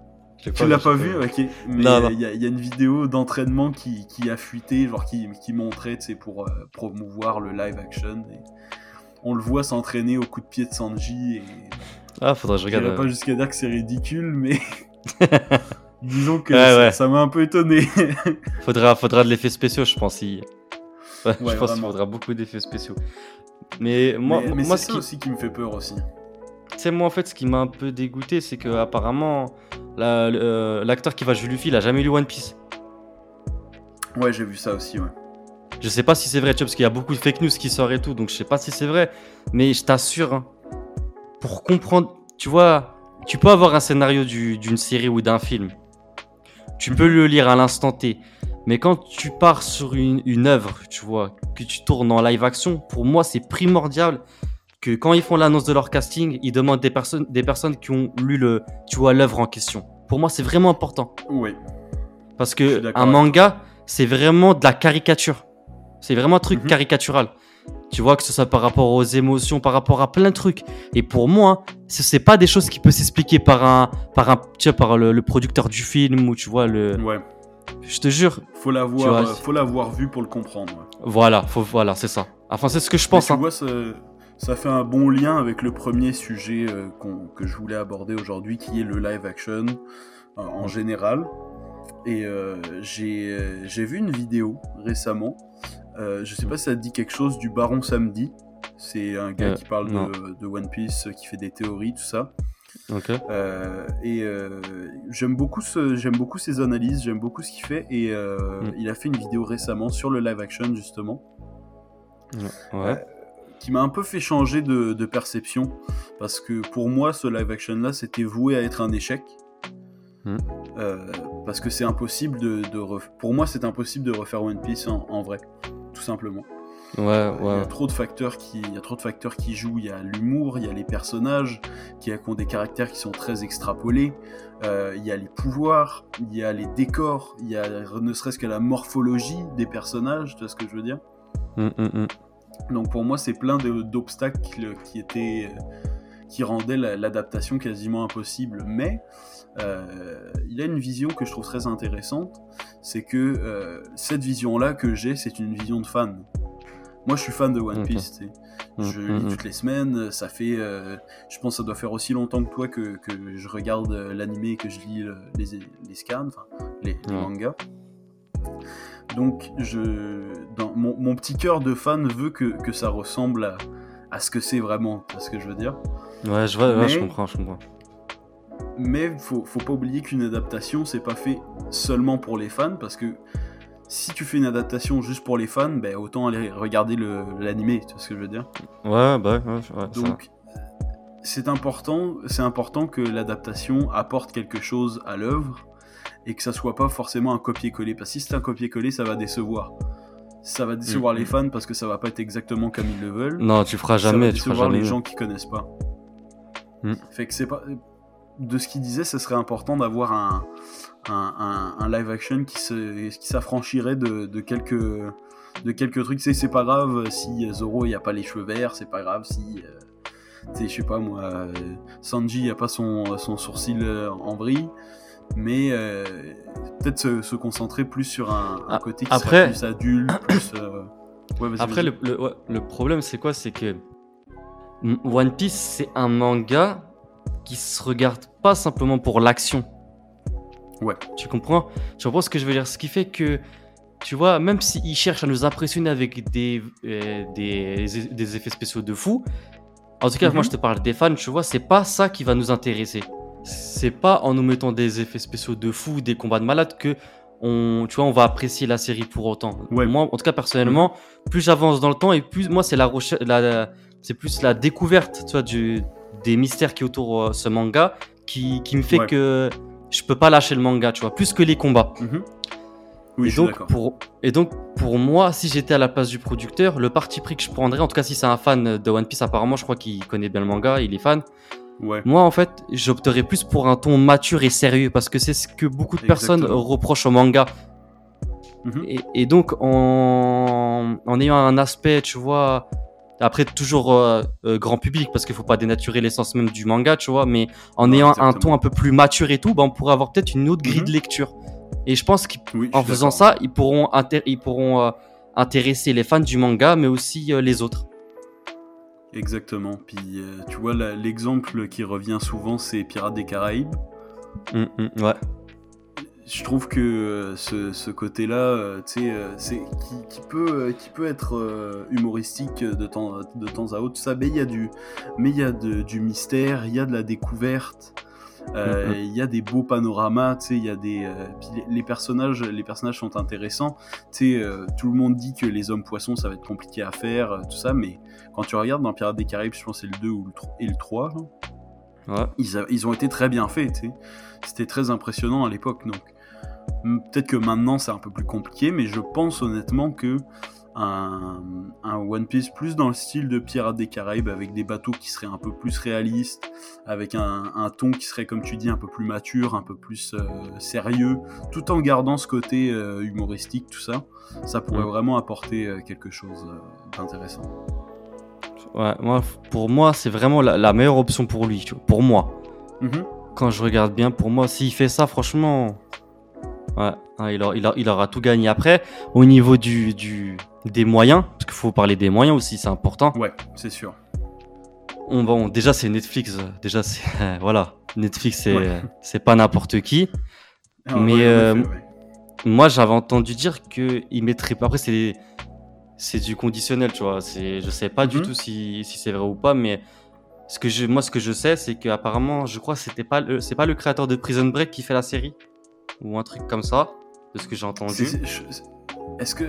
Tu l'as pas vu, ok. Mais Non. il y a une vidéo d'entraînement qui a fuité, genre qui montrait, tu sais, pour promouvoir le live action. Et on le voit s'entraîner au coup de pied de Sanji. Et Ah, faudrait que je regarde. j'irais pas jusqu'à dire que c'est ridicule, mais disons que Ouais. ça m'a un peu étonné. Faudra de l'effet spéciaux, je pense. Ouais, je pense qu'il vraiment. faudra beaucoup d'effets spéciaux. Mais Mais moi c'est ça aussi qui me fait peur aussi. tu sais, moi, en fait, ce qui m'a un peu dégoûté, c'est que apparemment, l'acteur qui va jouer Luffy, il a jamais lu One Piece. Ouais, j'ai vu ça aussi, ouais. Je sais pas si c'est vrai, tu vois, parce qu'il y a beaucoup de fake news qui sortent et tout, donc je sais pas si c'est vrai, mais je t'assure, hein, pour comprendre, tu vois, tu peux avoir un scénario d'une série ou d'un film, tu peux le lire à l'instant T, mais quand tu pars sur une œuvre, tu vois, que tu tournes en live action, pour moi, c'est primordial que quand ils font l'annonce de leur casting, ils demandent des personnes qui ont lu tu vois, l'œuvre en question. Pour moi, c'est vraiment important. Oui. Parce Je suis que d'accord un avec manga, c'est vraiment de la caricature. C'est vraiment un truc caricatural. Tu vois, que ce soit par rapport aux émotions, par rapport à plein de trucs. Et pour moi, c'est pas des choses qui peuvent s'expliquer par le producteur du film ou tu vois Ouais. Je te jure. Faut l'avoir vu pour le comprendre. Ouais. Voilà, c'est ça. Enfin, c'est ce que je pense. Mais tu vois, ça fait un bon lien avec le premier sujet que je voulais aborder aujourd'hui, qui est le live action en général. Et j'ai vu une vidéo récemment. Je sais pas si ça te dit quelque chose du Baron Samedi. C'est un gars qui parle de One Piece, qui fait des théories, tout ça. Ok. J'aime beaucoup ses analyses, j'aime beaucoup ce qu'il fait. Et il a fait une vidéo récemment sur le live action, justement. Ouais. Qui m'a un peu fait changer de perception. Parce que pour moi, ce live action-là, c'était voué à être un échec. Parce que c'est impossible pour moi, c'est impossible de refaire One Piece en vrai, tout simplement. Il y a trop de facteurs qui jouent. Il y a l'humour, il y a les personnages qui ont des caractères qui sont très extrapolés. Il y a les pouvoirs, il y a les décors, il y a ne serait-ce que la morphologie des personnages. Tu vois ce que je veux dire ? Donc pour moi, c'est plein d'obstacles qui rendaient l'adaptation quasiment impossible. Mais il a une vision que je trouve très intéressante, c'est que cette vision-là que j'ai, c'est une vision de fan. Moi, je suis fan de One Piece, tu sais. Je lis toutes les semaines, ça fait... je pense que ça doit faire aussi longtemps que toi que je regarde l'anime et que je lis les scans, enfin, les mangas. Donc, dans mon petit cœur de fan veut que ça ressemble à ce que c'est vraiment, tu vois ce que je veux dire ? Ouais, je comprends. Mais faut pas oublier qu'une adaptation, c'est pas fait seulement pour les fans, parce que si tu fais une adaptation juste pour les fans, ben autant aller regarder l'animé, tu vois ce que je veux dire ? Ouais. Donc c'est important que l'adaptation apporte quelque chose à l'œuvre et que ça soit pas forcément un copier-coller, parce que si c'est un copier-coller, ça va décevoir. Ça va décevoir les fans parce que ça va pas être exactement comme ils le veulent. Non, tu feras jamais. Ça va décevoir les gens qui connaissent pas. Fait que c'est pas... De ce qu'il disait, ce serait important d'avoir un live action qui s'affranchirait de quelques trucs. C'est pas grave si Zoro il a pas les cheveux verts, c'est pas grave si je sais pas moi, Sanji a pas son sourcil en vrille, mais peut-être se concentrer plus sur un côté qui serait plus adulte, plus après le problème c'est quoi, c'est que One Piece c'est un manga qui se regarde pas simplement pour l'action. Ouais. Tu comprends ce que je veux dire? Ce qui fait que, tu vois, même s'ils cherchent à nous impressionner avec des effets spéciaux de fou, en tout cas, moi je te parle des fans, tu vois, c'est pas ça qui va nous intéresser. C'est pas en nous mettant des effets spéciaux de fou, des combats de malades que on va apprécier la série pour autant. Ouais. Moi, en tout cas, personnellement, plus j'avance dans le temps et plus moi c'est c'est plus la découverte, tu vois, des mystères qui entourent ce manga qui me fait que je peux pas lâcher le manga, tu vois, plus que les combats. Oui, je suis d'accord. Et donc, pour moi, si j'étais à la place du producteur, le parti pris que je prendrais, en tout cas si c'est un fan de One Piece, apparemment, je crois qu'il connaît bien le manga, il est fan. Ouais. Moi, en fait, j'opterais plus pour un ton mature et sérieux, parce que c'est ce que beaucoup de personnes reprochent au manga. Et donc, en ayant un aspect, tu vois, Après, toujours grand public, parce qu'il faut pas dénaturer l'essence même du manga, tu vois, mais en Ouais, ayant un ton exactement. un peu plus mature et tout, bah, on pourrait avoir peut-être une autre grille de Mhm. lecture. Et je pense Oui, je qu'en suis faisant d'accord. ça, ils pourront intéresser les fans du manga, mais aussi les autres. Exactement. Puis, tu vois, l'exemple qui revient souvent, c'est Pirates des Caraïbes. Ouais. Je trouve que ce côté-là, tu sais, qui peut être humoristique de temps à autre. Ça, mais il y a du mystère, il y a de la découverte, il y a des beaux panoramas, tu sais, il y a puis les personnages sont intéressants. Tu sais, tout le monde dit que les hommes poissons, ça va être compliqué à faire, tout ça, mais quand tu regardes dans Pirates des Caraïbes, je pense que c'est le 2 et le 3, genre, Ouais. ils ont été très bien faits, tu sais. C'était très impressionnant à l'époque, donc. Peut-être que maintenant c'est un peu plus compliqué, mais je pense honnêtement que un One Piece plus dans le style de Pirates des Caraïbes, avec des bateaux qui seraient un peu plus réalistes, avec un ton qui serait, comme tu dis, un peu plus mature, un peu plus sérieux, tout en gardant ce côté humoristique, tout ça, ça pourrait vraiment apporter quelque chose d'intéressant. Ouais, pour moi, c'est vraiment la meilleure option pour lui, tu vois, pour moi. Mhm. Quand je regarde bien, pour moi, s'il fait ça, franchement, ouais, il aura tout gagné. Après, au niveau des moyens, parce qu'il faut parler des moyens aussi, c'est important. Ouais, c'est sûr. Bon, déjà, c'est Netflix. Déjà, c'est voilà, Netflix, Ouais. c'est pas n'importe qui. Mais Ouais, en effet, ouais. moi, j'avais entendu dire que il mettrait. Après, c'est du conditionnel, tu vois. Je sais pas du Mhm. tout si c'est vrai ou pas, mais ce que je sais, c'est qu'apparemment, je crois que c'est pas le créateur de Prison Break qui fait la série ou un truc comme ça, de ce que j'ai C'est- entendu. c'est- je- Est-ce que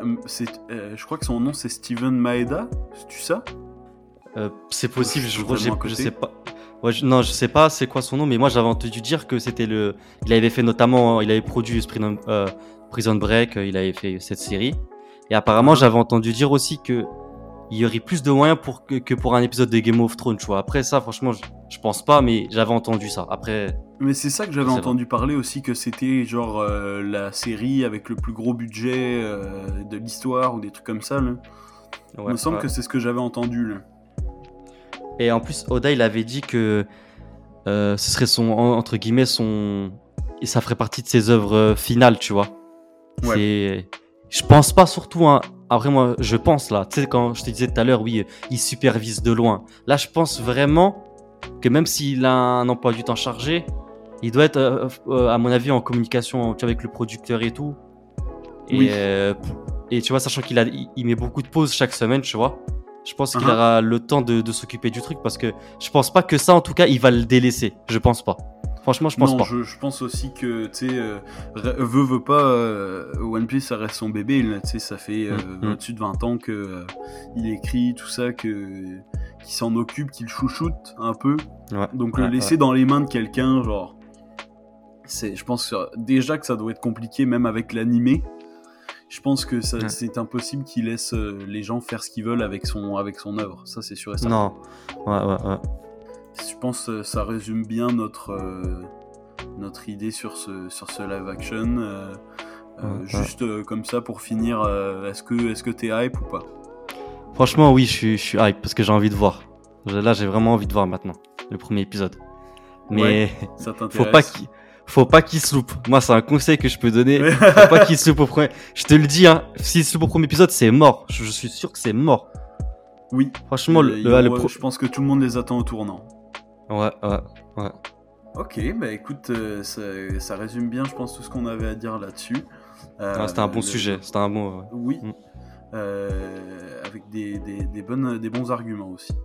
je crois que son nom c'est Steven Maeda, c'est-tu ça? C'est Ou je possible, suis totalement à je sais côté. pas. Ouais, non, je sais pas c'est quoi son nom, mais moi j'avais entendu dire que il avait fait notamment, il avait produit Prison Break, il avait fait cette série. Et apparemment, Uh-huh. j'avais entendu dire aussi que il y aurait plus de moyens que pour un épisode de Game of Thrones, tu vois. Après ça, franchement, je pense pas, mais j'avais entendu ça. Après, Mais c'est ça que je j'avais sais pas. entendu parler aussi, que c'était genre la série avec le plus gros budget de l'histoire ou des trucs comme ça, là. Il Ouais, me semble ouais. que c'est ce que j'avais entendu, là. Et en plus, Oda, il avait dit que ce serait entre guillemets, et ça ferait partie de ses œuvres finales, tu vois. Ouais. Je pense pas surtout, hein. Après, moi, je pense là, tu sais, quand je te disais tout à l'heure, oui, il supervise de loin. Là, je pense vraiment que même s'il a un emploi du temps chargé, il doit être, à mon avis, en communication, tu vois, avec le producteur et tout. Et, Oui. et tu vois, sachant il met beaucoup de pauses chaque semaine, tu vois. Je pense qu'il Uh-huh. aura le temps de s'occuper du truc parce que je pense pas que ça, en tout cas, il va le délaisser. Je pense pas. Franchement, je pense Non, pas. je pense aussi que, tu sais, veut pas, One Piece, ça reste son bébé, là, tu sais, ça fait Mm. au-dessus de 20 ans que il écrit tout ça, qu'il s'en occupe, qu'il chouchoute un peu. Ouais, Donc le ouais, laisser dans les mains de quelqu'un, genre, je pense déjà que ça doit être compliqué, même avec l'animé. Je pense que ouais. c'est impossible qu'il laisse les gens faire ce qu'ils veulent avec son œuvre. Ça, c'est sûr et certain. Non. Ouais. Je pense que ça résume bien notre idée sur ce live action. Juste comme ça pour finir, est-ce que t'es hype ou pas? Franchement, oui, je suis hype parce que j'ai envie de voir. Là, j'ai vraiment envie de voir maintenant le premier épisode. Ouais, Mais ça faut pas t'intéresse? faut pas qu'il se loupe. Moi, c'est un conseil que je peux donner. Ouais. Faut pas qu'il se loupe au premier. Je te le dis, hein. S'il se loupe au premier épisode, c'est mort. Je suis sûr que c'est mort. Oui. Franchement, Je pense que tout le monde les attend au tournant. Ouais. Ok, bah écoute, ça résume bien, je pense, tout ce qu'on avait à dire là-dessus. Ouais, c'était un bon sujet. C'était un bon. Oui, Mm. avec des bons arguments aussi.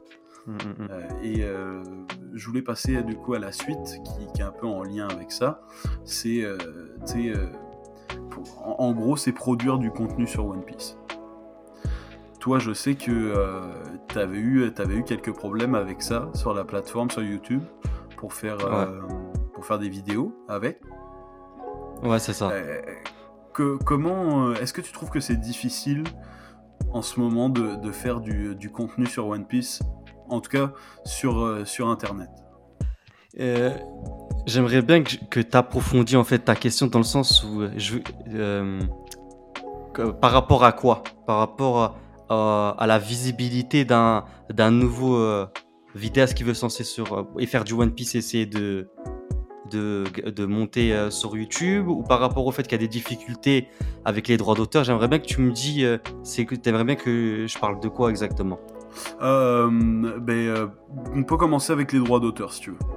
Et je voulais passer du coup à la suite, qui est un peu en lien avec ça. C'est, tu sais, en gros, c'est produire du contenu sur One Piece. Toi, je sais que t'avais eu quelques problèmes avec ça sur la plateforme, sur YouTube, pour faire des vidéos avec. Ouais, c'est ça. Comment est-ce que tu trouves que c'est difficile en ce moment de faire du contenu sur One Piece, en tout cas sur Internet? J'aimerais bien que tu approfondis en fait ta question dans le sens où par rapport à quoi? Par rapport à la visibilité d'un nouveau vidéaste qui veut se lancer et faire du One Piece et essayer de monter sur YouTube, ou par rapport au fait qu'il y a des difficultés avec les droits d'auteur? J'aimerais bien que tu me dis, c'est que t'aimerais bien que je parle de quoi exactement? On peut commencer avec les droits d'auteur si tu veux.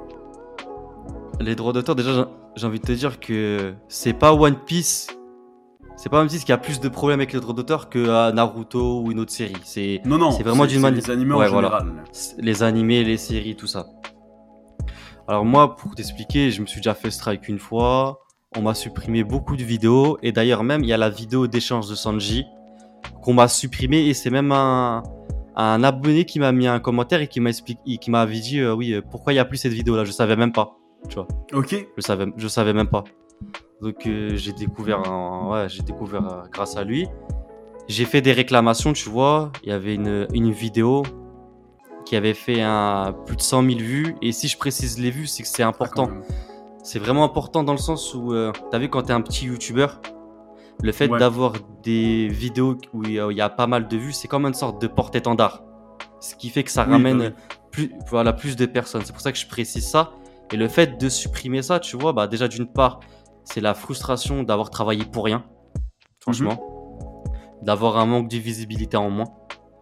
Les droits d'auteur, déjà, j'ai envie de te dire que c'est pas One Piece qui a plus de problèmes avec les droits d'auteur que Naruto ou une autre série. C'est vraiment d'une manière. Les animés en général. Les animés, les séries, tout ça. Alors moi, pour t'expliquer, je me suis déjà fait strike une fois. On m'a supprimé beaucoup de vidéos. Et d'ailleurs même, il y a la vidéo d'échange de Sanji qu'on m'a supprimée. Et c'est même un abonné qui m'a mis un commentaire et qui m'avait dit pourquoi il n'y a plus cette vidéo-là. Je savais même pas. Tu vois. Ok. Je savais même pas. Donc j'ai découvert grâce à lui. J'ai fait des réclamations, tu vois. Il y avait une vidéo qui avait fait plus de 100 000 vues. Et si je précise les vues, c'est que c'est important. C'est vraiment important dans le sens où, t'as vu, quand t'es un petit youtubeur, le fait d'avoir des vidéos où il y a pas mal de vues, c'est comme une sorte de porte-étendard. Ce qui fait que ça ramène plus de personnes. C'est pour ça que je précise ça. Et le fait de supprimer ça, tu vois, déjà d'une part, c'est la frustration d'avoir travaillé pour rien, franchement, d'avoir un manque de visibilité en moins.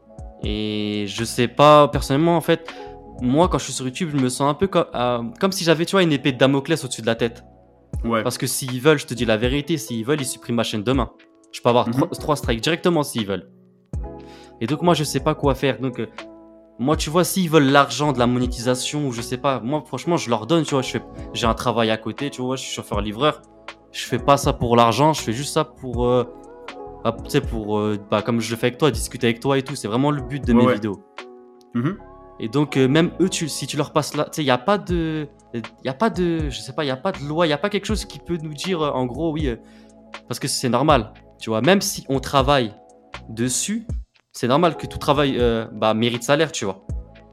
Et je sais pas, personnellement, en fait, moi, quand je suis sur YouTube, je me sens un peu comme si j'avais, tu vois, une épée de Damoclès au-dessus de la tête. Ouais. Parce que s'ils veulent, je te dis la vérité, s'ils veulent, ils suppriment ma chaîne demain. Je peux avoir 3 strikes directement s'ils veulent. Et donc, moi, je sais pas quoi faire. Donc, moi, tu vois, s'ils veulent l'argent de la monétisation ou je sais pas, moi, franchement, je leur donne, tu vois, j'ai un travail à côté, tu vois, je suis chauffeur-livreur. Je fais pas ça pour l'argent, je fais juste ça pour, tu sais, comme je le fais avec toi, discuter avec toi et tout. C'est vraiment le but de mes vidéos. Et donc, même eux, si tu leur passes là, tu sais, il n'y a pas de, je sais pas, il n'y a pas de loi, il n'y a pas quelque chose qui peut nous dire, en gros, oui, parce que c'est normal, tu vois, même si on travaille dessus, c'est normal que tout travail mérite salaire, tu vois.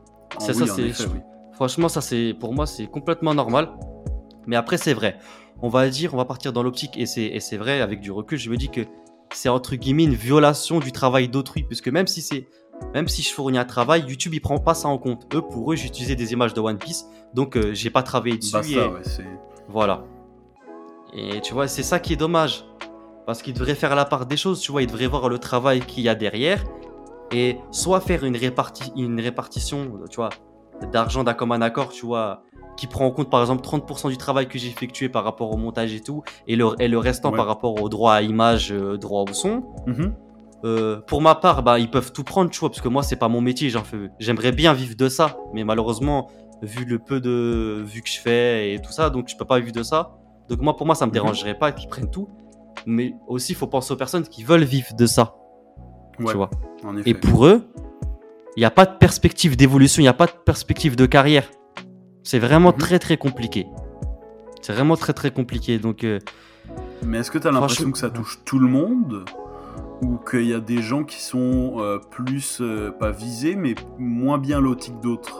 Franchement, ça, pour moi, c'est complètement normal. Mais après, c'est vrai. On va partir dans l'optique, et c'est vrai, avec du recul, je me dis que c'est entre guillemets une violation du travail d'autrui, puisque même si je fournis un travail, YouTube il prend pas ça en compte. Pour eux, j'utilisais des images de One Piece, donc j'ai pas travaillé dessus. Voilà. Et tu vois, c'est ça qui est dommage, parce qu'ils devraient faire la part des choses. Tu vois, ils devraient voir le travail qu'il y a derrière, et soit faire une répartition, tu vois, d'argent d'un commun accord, tu vois, qui prend en compte par exemple 30% du travail que j'ai effectué par rapport au montage et tout, et le restant par rapport au droit à image, droit au son. Pour ma part, ils peuvent tout prendre, tu vois, parce que moi, c'est pas mon métier. J'aimerais bien vivre de ça, mais malheureusement, vu le peu de vues que je fais et tout ça, donc je peux pas vivre de ça. Donc pour moi, ça me dérangerait pas qu'ils prennent tout, mais aussi, il faut penser aux personnes qui veulent vivre de ça, tu vois. En effet. Et pour eux, il n'y a pas de perspective d'évolution, il n'y a pas de perspective de carrière. C'est vraiment très très compliqué. C'est vraiment très très compliqué. Donc, mais est-ce que tu as l'impression que ça touche tout le monde, ou qu'il y a des gens qui sont plus, pas visés, mais moins bien lotis que d'autres?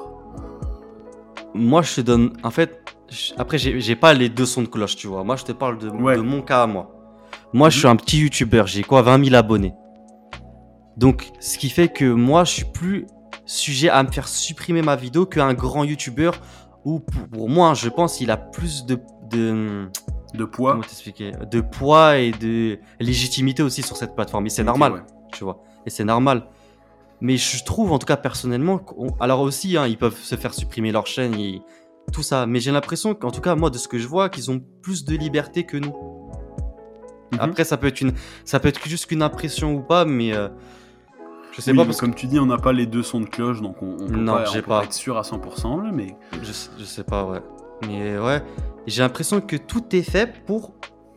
Moi, je te donne... En fait, après, j'ai pas les deux sons de cloche, tu vois. Moi, je te parle de mon cas à moi. Moi, je suis un petit youtubeur. J'ai 20 000 abonnés. Donc, ce qui fait que moi, je suis plus sujet à me faire supprimer ma vidéo qu'un grand youtubeur où, pour moi, je pense qu'il a plus de poids. Comment t'expliquer ? De poids et de légitimité aussi sur cette plateforme. Et c'est normal, tu vois. Et c'est normal. Mais je trouve, en tout cas, personnellement, alors aussi, ils peuvent se faire supprimer leur chaîne et tout ça. Mais j'ai l'impression qu'en tout cas, moi, de ce que je vois, qu'ils ont plus de liberté que nous. Après, ça peut être juste qu'une impression ou pas, mais je sais pas. Parce comme tu dis, on n'a pas les deux sons de cloche, donc on peut pas être sûr à 100%, là, mais... Je sais pas, ouais. Mais ouais, j'ai l'impression que tout est fait pour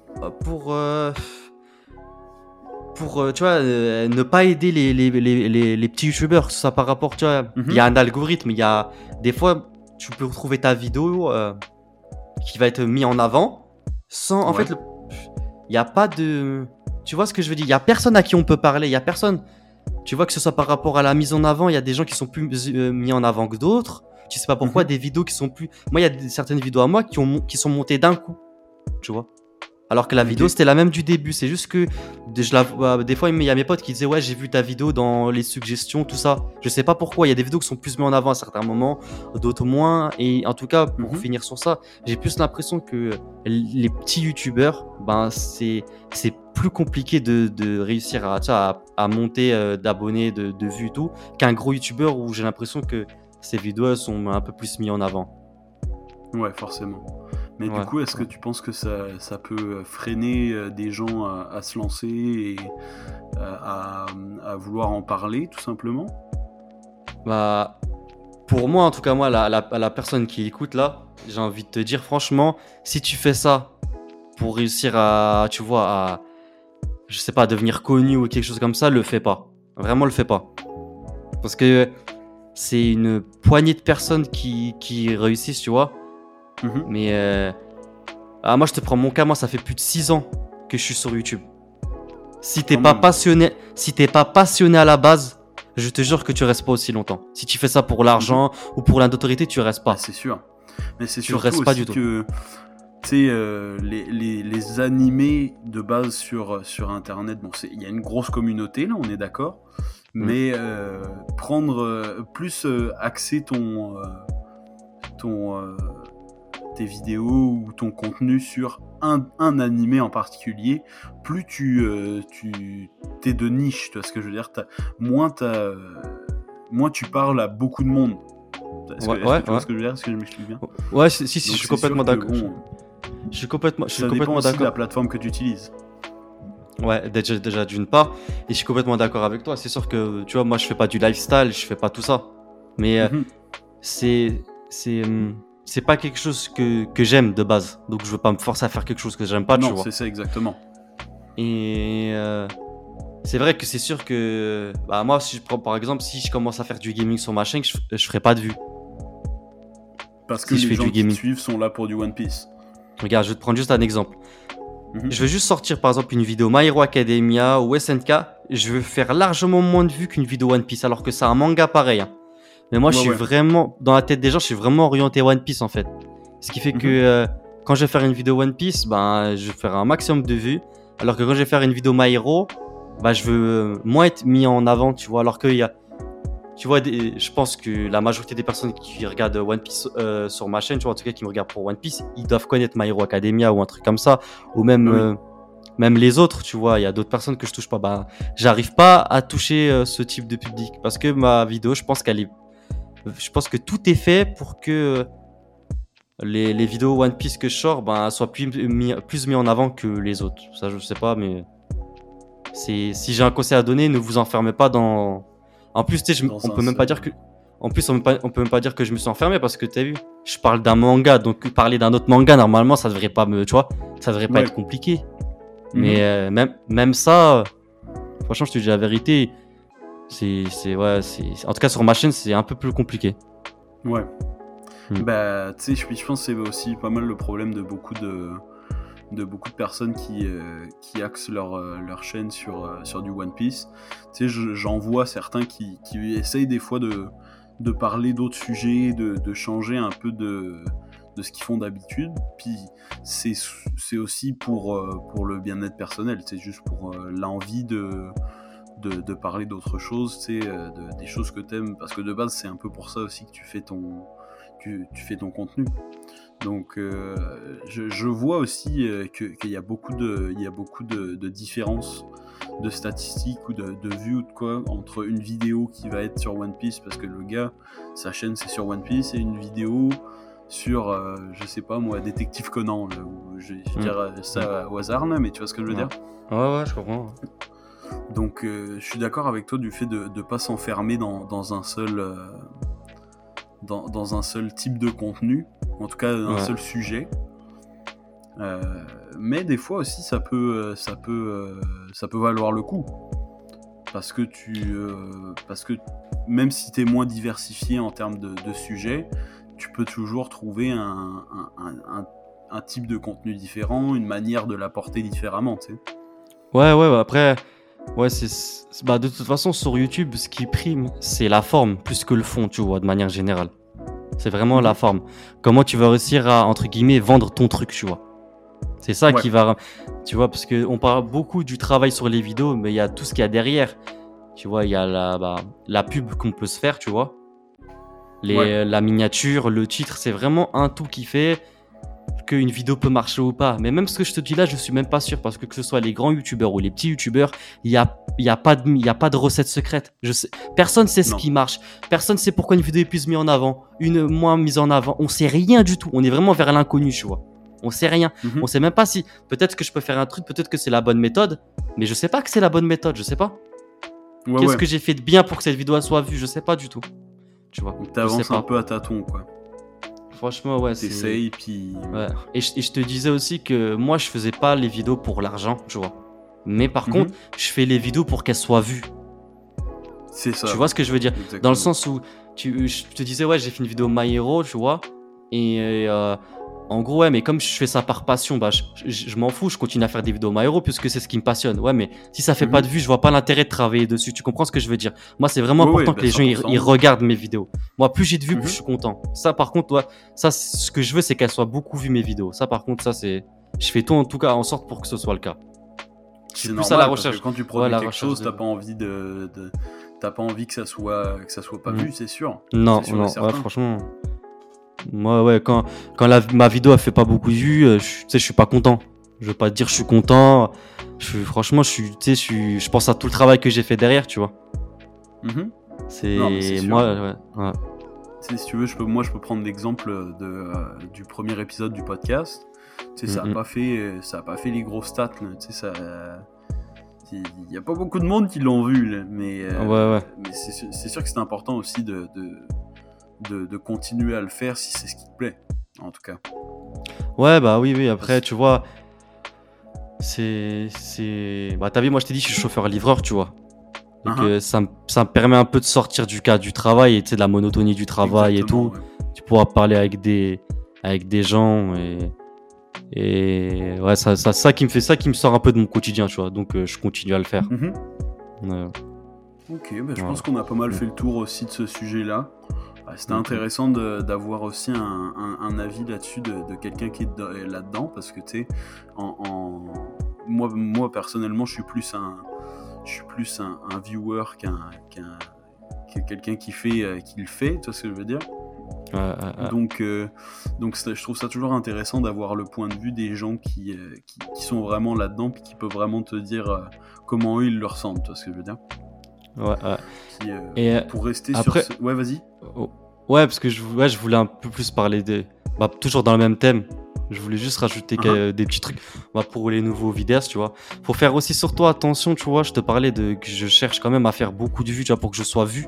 tu vois, ne pas aider les petits youtubeurs, que ce soit par rapport, tu vois, il y a un algorithme, il y a des fois, tu peux retrouver ta vidéo qui va être mise en avant sans, en fait, il n'y a pas de, tu vois ce que je veux dire, il y a personne à qui on peut parler, il y a personne, tu vois, que ce soit par rapport à la mise en avant, il y a des gens qui sont plus mis en avant que d'autres. Tu sais pas pourquoi, des vidéos qui sont plus... Moi, il y a certaines vidéos à moi qui sont montées d'un coup, tu vois. Alors que la vidéo, Ok. c'était la même du début. C'est juste que des fois, il y a mes potes qui disaient ouais, j'ai vu ta vidéo dans les suggestions, tout ça. Je sais pas pourquoi. Il y a des vidéos qui sont plus mises en avant à certains moments, d'autres moins. Et en tout cas, pour Mhm. finir sur ça, j'ai plus l'impression que les petits youtubeurs, ben c'est plus compliqué de réussir à, tu vois, à monter d'abonnés, de vues et tout, qu'un gros youtubeur où j'ai l'impression que ces vidéos elles sont un peu plus mises en avant. Ouais, forcément. Mais du Ouais. coup, est-ce que tu penses que ça peut freiner des gens à se lancer et à vouloir en parler, tout simplement? Bah, pour moi, en tout cas, moi, la personne qui écoute là, j'ai envie de te dire, franchement, si tu fais ça pour réussir à, tu vois, à, je sais pas, à devenir connu ou quelque chose comme ça, le fais pas. Vraiment, le fais pas. Parce que c'est une poignée de personnes qui réussissent, tu vois. Mhm. Mais moi, je te prends mon cas, moi, ça fait plus de 6 ans que je suis sur YouTube. Si t'es Quand pas même. passionné, si t'es pas passionné à la base, je te jure que tu restes pas aussi longtemps. Si tu fais ça pour Mhm. l'argent ou pour la notoriété, tu restes Bah, pas. c'est sûr. Mais c'est Tu surtout restes pas du aussi tout. que, tu sais, les animés de base sur Internet, bon, il y a une grosse communauté, là, on est d'accord. Mm. Mais prendre plus axer ton tes vidéos ou ton contenu sur un animé en particulier, plus tu t'es de niche, tu vois ce que je veux dire, moins tu parles à beaucoup de monde. Ouais, Est-ce que ouais, tu vois ouais. ce que je veux dire? Est-ce que je m'explique bien? Ouais, si, je Donc suis c'est complètement sûr que d'accord. bon, Je suis ça dépend complètement aussi de la d'accord. plateforme que tu utilises. Ouais, déjà d'une part, et je suis complètement d'accord avec toi. C'est sûr que, tu vois, moi, je fais pas du lifestyle, je fais pas tout ça. Mais Mhm. c'est, c'est pas quelque chose que j'aime de base. Donc, je veux pas me forcer à faire quelque chose que j'aime pas, tu Non, vois. c'est ça exactement. Et c'est vrai que c'est sûr que, bah, moi, si je prends, par exemple, si je commence à faire du gaming sur ma chaîne, je ferai pas de vues. Parce que Si je les fais du gens qui te gaming. suivent sont là pour du One Piece. Regarde, je vais te prendre juste un exemple. Mhm. Je vais juste sortir par exemple une vidéo My Hero Academia ou SNK, je vais faire largement moins de vues qu'une vidéo One Piece, alors que c'est un manga pareil, hein. Mais moi, je Ouais, suis ouais. vraiment, dans la tête des gens, je suis vraiment orienté One Piece en fait. Ce qui fait que Mhm. quand je vais faire une vidéo One Piece, ben, je vais faire un maximum de vues, alors que quand je vais faire une vidéo My Hero, bah, je veux moins être mis en avant, tu vois, alors qu'il y a, tu vois, je pense que la majorité des personnes qui regardent One Piece sur ma chaîne, tu vois, en tout cas qui me regardent pour One Piece, ils doivent connaître My Hero Academia ou un truc comme ça, ou même, Bah oui. même les autres, tu vois, il y a d'autres personnes que je touche pas. Bah, j'arrive pas à toucher ce type de public parce que ma vidéo, je pense que tout est fait pour que les vidéos One Piece que je sors, ben, soient plus mis en avant que les autres. Ça, je sais pas, mais si j'ai un conseil à donner, ne vous enfermez pas dans. En plus, tu sais, on Dans un peut même pas seul. dire que. En plus, on peut même pas dire que je me suis enfermé parce que t'as vu, je parle d'un manga, donc parler d'un autre manga, normalement, ça devrait pas me, tu vois, ça devrait pas Ouais. être compliqué. Mhm. Mais même ça, franchement, je te dis la vérité, ouais, en tout cas sur ma chaîne, c'est un peu plus compliqué. Ouais. Hmm. Bah, tu sais, je pense que c'est aussi pas mal le problème de beaucoup de personnes qui axent leur chaîne sur du One Piece. Tu sais, j'en vois certains qui essayent des fois de parler d'autres sujets, de changer un peu de ce qu'ils font d'habitude. Puis c'est aussi pour le bien-être personnel, c'est juste pour l'envie de parler d'autres choses, tu sais, des choses que t'aimes, parce que de base c'est un peu pour ça aussi que tu fais ton contenu. Donc je vois aussi qu'il y a beaucoup de différences de statistiques ou de vues ou de quoi entre une vidéo qui va être sur One Piece parce que le gars, sa chaîne c'est sur One Piece, et une vidéo sur, je sais pas moi, Détective Conan, là, où je vais dire ça au hasard là, mais tu vois ce que je veux Ouais. dire. Ouais, je comprends. Donc je suis d'accord avec toi du fait de ne pas s'enfermer dans un seul dans un seul type de contenu, en tout cas un Ouais. seul sujet. Mais des fois aussi ça peut valoir le coup parce que même si tu es moins diversifié en termes de sujets, tu peux toujours trouver un type de contenu différent, une manière de l'apporter différemment, tu sais. Ouais, bah, après, ouais, bah, de toute façon, sur YouTube, ce qui prime, c'est la forme plus que le fond, tu vois, de manière générale. C'est vraiment la Mhm. forme. Comment tu vas réussir à, entre guillemets, vendre ton truc, tu vois. C'est ça Ouais. qui va, tu vois, parce qu'on parle beaucoup du travail sur les vidéos, mais il y a tout ce qu'il y a derrière. Tu vois, il y a la pub qu'on peut se faire, tu vois. Ouais. La miniature, le titre, c'est vraiment un tout qui fait qu'une vidéo peut marcher ou pas. Mais même ce que je te dis là, je suis même pas sûr, parce que ce soit les grands youtubeurs ou les petits youtubeurs, il y a pas de recette secrète. Personne sait ce Non. qui marche. Personne sait pourquoi une vidéo est plus mise en avant, une moins mise en avant. On sait rien du tout. On est vraiment vers l'inconnu, tu vois. On sait rien. Mhm. On sait même pas si, peut-être que je peux faire un truc, peut-être que c'est la bonne méthode, mais je sais pas que c'est la bonne méthode, je sais pas. Ouais, Qu'est-ce ouais. que j'ai fait de bien pour que cette vidéo soit vue, je sais pas du tout. Tu vois, Donc je sais t'avances un pas. peu à tâtons, quoi. Franchement, ouais, c'est. T'essayes, puis... Ouais. Et je te disais aussi que moi, je faisais pas les vidéos pour l'argent, tu vois. Mais par Mhm. contre, je fais les vidéos pour qu'elles soient vues. C'est ça. Tu vois ce que je veux dire? Exactement. Dans le sens où je te disais, ouais, j'ai fait une vidéo My Hero, tu vois. Et en gros, ouais, mais comme je fais ça par passion, bah, je m'en fous, je continue à faire des vidéos My Hero puisque c'est ce qui me passionne. Ouais, mais si ça fait pas de vues, je vois pas l'intérêt de travailler dessus. Tu comprends ce que je veux dire? Moi, c'est vraiment Ouais, important ouais, que bah, les gens ils 100%. regardent mes vidéos. Moi, plus j'ai de vues, Mhm. plus je suis content. Ça, par contre, ouais, ça, ce que je veux, c'est qu'elles soient beaucoup vues mes vidéos. Ça, par contre, ça, c'est. Je fais tout en tout cas en sorte pour que ce soit le cas. Je suis C'est plus à normal, la parce recherche. que quand tu Ouais, produis la quelque recherche chose, de. t'as pas envie t'as pas envie que ça soit pas Mhm. vu, c'est sûr. Non, C'est sûr et non, ouais, certain. franchement. Moi, ouais, quand ma vidéo a fait pas beaucoup de vues, tu sais, je suis pas content. Je veux pas te dire je suis content. Franchement, tu sais, je pense à tout le travail que j'ai fait derrière, tu vois. Mhm. Non, mais c'est C'est sûr. moi, ouais. Tu sais, si tu veux, je peux prendre l'exemple du premier épisode du podcast. Tu sais, ça a Mhm. pas fait les gros stats, là. Tu sais, ça... Il y a pas beaucoup de monde qui l'ont vu, là, mais Ouais. mais c'est sûr que c'est important aussi de continuer à le faire si c'est ce qui te plaît, en tout cas. Ouais, bah oui, après, tu vois, bah t'as vu, moi je t'ai dit, je suis chauffeur-livreur, tu vois. Donc Uh-huh. ça me permet un peu de sortir du cadre du travail et tu sais, de la monotonie du travail et Exactement, tout. ouais. Tu pourras parler avec des gens et ouais, ça qui me sort un peu de mon quotidien, tu vois. Donc je continue à le faire. Mhm. Ouais. Ok, bah, je Voilà. pense qu'on a pas mal Mm. fait le tour aussi de ce sujet-là. C'était Mhm. intéressant d'avoir aussi un avis là-dessus de quelqu'un qui est là-dedans, parce que tu sais, moi personnellement, je suis plus un viewer que quelqu'un qui le fait, tu vois ce que je veux dire? Ouais. Donc je trouve ça toujours intéressant d'avoir le point de vue des gens qui sont vraiment là-dedans, puis qui peuvent vraiment te dire comment eux ils le ressentent, tu vois ce que je veux dire? Ouais. Puis, Et pour rester après, sur ce... Ouais, vas-y. ouais, parce que je voulais un peu plus parler bah, toujours dans le même thème. Je voulais juste rajouter Uh-huh. des petits trucs bah, pour les nouveaux vidéastes, tu vois. Faut faire aussi surtout attention, tu vois. Je te parlais que je cherche quand même à faire beaucoup de vues, tu vois, pour que je sois vu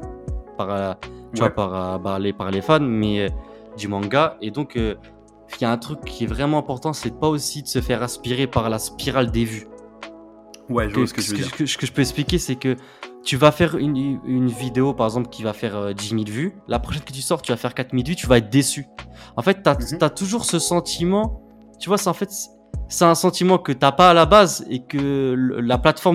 tu vois, Ouais. par les fans, mais du manga. Et donc, il y a un truc qui est vraiment important, c'est pas aussi de se faire aspirer par la spirale des vues. Ouais, je vois ce que tu veux dire. Ce que je peux expliquer, c'est que tu vas faire une vidéo, par exemple, qui va faire 10 000 vues. La prochaine que tu sors, tu vas faire 4 000 vues, tu vas être déçu. En fait, t'as toujours ce sentiment. Tu vois, c'est un sentiment que t'as pas à la base et que la plateforme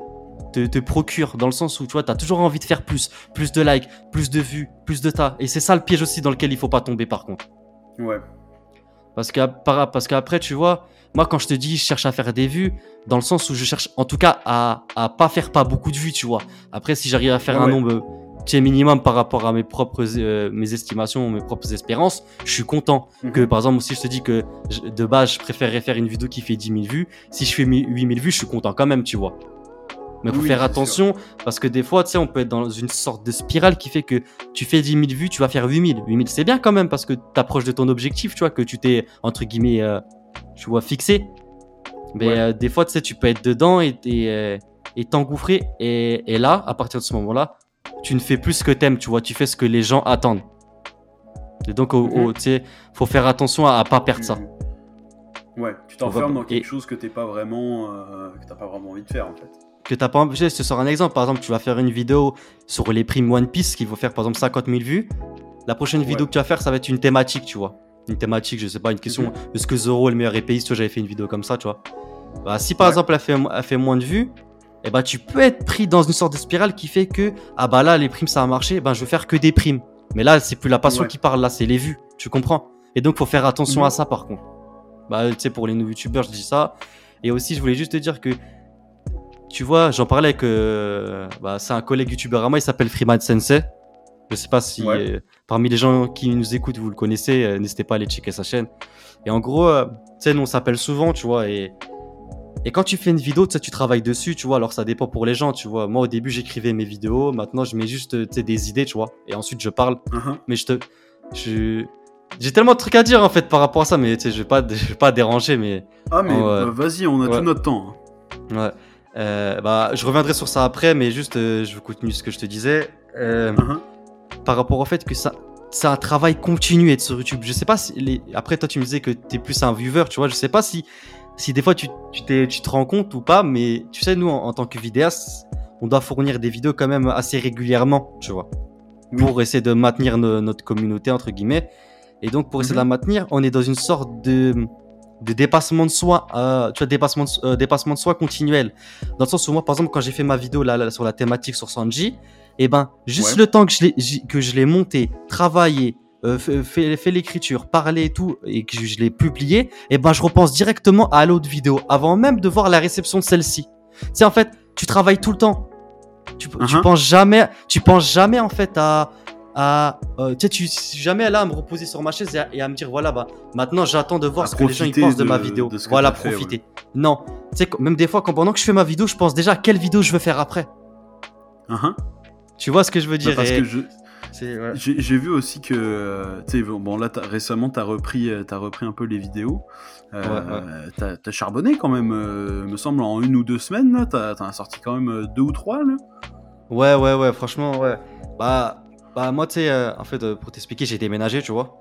te procure, dans le sens où tu vois, t'as toujours envie de faire plus de likes, plus de vues, plus de tas. Et c'est ça le piège aussi dans lequel il faut pas tomber, par contre. Ouais. Parce qu'après, tu vois, moi, quand je te dis je cherche à faire des vues, dans le sens où je cherche en tout cas à pas faire pas beaucoup de vues, tu vois. Après, si j'arrive à faire un Ouais. nombre tu sais, minimum par rapport à mes estimations, mes propres espérances, je suis content. Mhm. Que par exemple, si je te dis que de base, je préférerais faire une vidéo qui fait 10 000 vues, si je fais 8 000 vues, je suis content quand même, tu vois. Mais il faut Oui, faire c'est attention parce que des fois, tu sais, on peut être dans une sorte de spirale qui fait que tu fais 10 000 vues, tu vas faire 8 000. 8 000, c'est bien quand même parce que tu approches de ton objectif, tu vois, que tu t'es, entre guillemets, tu vois, fixé. Mais Ouais. des fois, tu sais, tu peux être dedans et t'engouffrer. Et là, à partir de ce moment-là, tu ne fais plus ce que t'aimes, tu vois, tu fais ce que les gens attendent. Et donc, Mhm. tu sais, faut faire attention à pas perdre ça. Ouais, tu t'enfermes dans quelque chose que t'as pas vraiment envie de faire, en fait. Que t'as pas envie. Je te sors un exemple. Par exemple, tu vas faire une vidéo sur les primes One Piece qui vont faire par exemple 50 000 vues. La prochaine vidéo que tu vas faire, ça va être une thématique, tu vois. Une thématique, je sais pas, une question. Est-ce que Zoro est le meilleur épéiste? Toi, j'avais fait une vidéo comme ça, tu vois. Bah, si par exemple elle fait moins de vues, et bah tu peux être pris dans une sorte de spirale qui fait que ah bah là les primes ça a marché, ben je vais faire que des primes. Mais là c'est plus la passion qui parle, là c'est les vues, tu comprends? Et donc faut faire attention à ça par contre. Bah, tu sais, pour les nouveaux youtubeurs, je dis ça. Et aussi, je voulais juste te dire que, tu vois, j'en parlais avec, c'est un collègue youtubeur à moi, il s'appelle Freeman Sensei. Je sais pas si parmi les gens qui nous écoutent, vous le connaissez, n'hésitez pas à aller checker sa chaîne. Et en gros, tu sais, nous on s'appelle souvent, tu vois, et quand tu fais une vidéo, tu sais, tu travailles dessus, tu vois, alors ça dépend pour les gens, tu vois. Moi, au début, j'écrivais mes vidéos, maintenant, je mets juste, tu sais, des idées, tu vois, et ensuite, je parle. Mais j'ai tellement de trucs à dire, en fait, par rapport à ça, mais tu sais, je vais pas déranger, mais... Ah, mais vas-y, on a tout notre temps. Ouais. Je reviendrai sur ça après, mais juste, je continue ce que je te disais. Par rapport au fait que c'est un travail continu être sur YouTube. Je sais pas si après toi tu me disais que t'es plus un viewer, tu vois. Je sais pas si des fois tu te rends compte ou pas, mais tu sais, nous en tant que vidéastes, on doit fournir des vidéos quand même assez régulièrement, tu vois, pour essayer de maintenir notre communauté entre guillemets. Et donc pour essayer de la maintenir, on est dans une sorte de dépassement de soi, tu vois, dépassement de soi continuel. Dans le sens où moi, par exemple, quand j'ai fait ma vidéo là sur la thématique sur Sanji, et juste le temps que je l'ai monté, travaillé, fait l'écriture, parlé et tout, et que je l'ai publié, je repense directement à l'autre vidéo, avant même de voir la réception de celle-ci. Tu sais, en fait, tu travailles tout le temps. Tu penses jamais en fait tu suis jamais là à me reposer sur ma chaise et à me dire voilà, maintenant j'attends de voir ce que les gens ils pensent de ma vidéo. Voilà, profiter. Ouais. Non, tu sais, même des fois pendant que je fais ma vidéo, je pense déjà à quelle vidéo je veux faire après. Tu vois ce que je veux dire? Parce que j'ai vu aussi que là récemment t'as repris un peu les vidéos. T'as charbonné quand même, me semble, en 1 ou 2 semaines là. T'as sorti quand même 2 ou 3 là. Ouais, franchement ouais. Moi, tu sais, en fait, pour t'expliquer, j'ai déménagé, tu vois.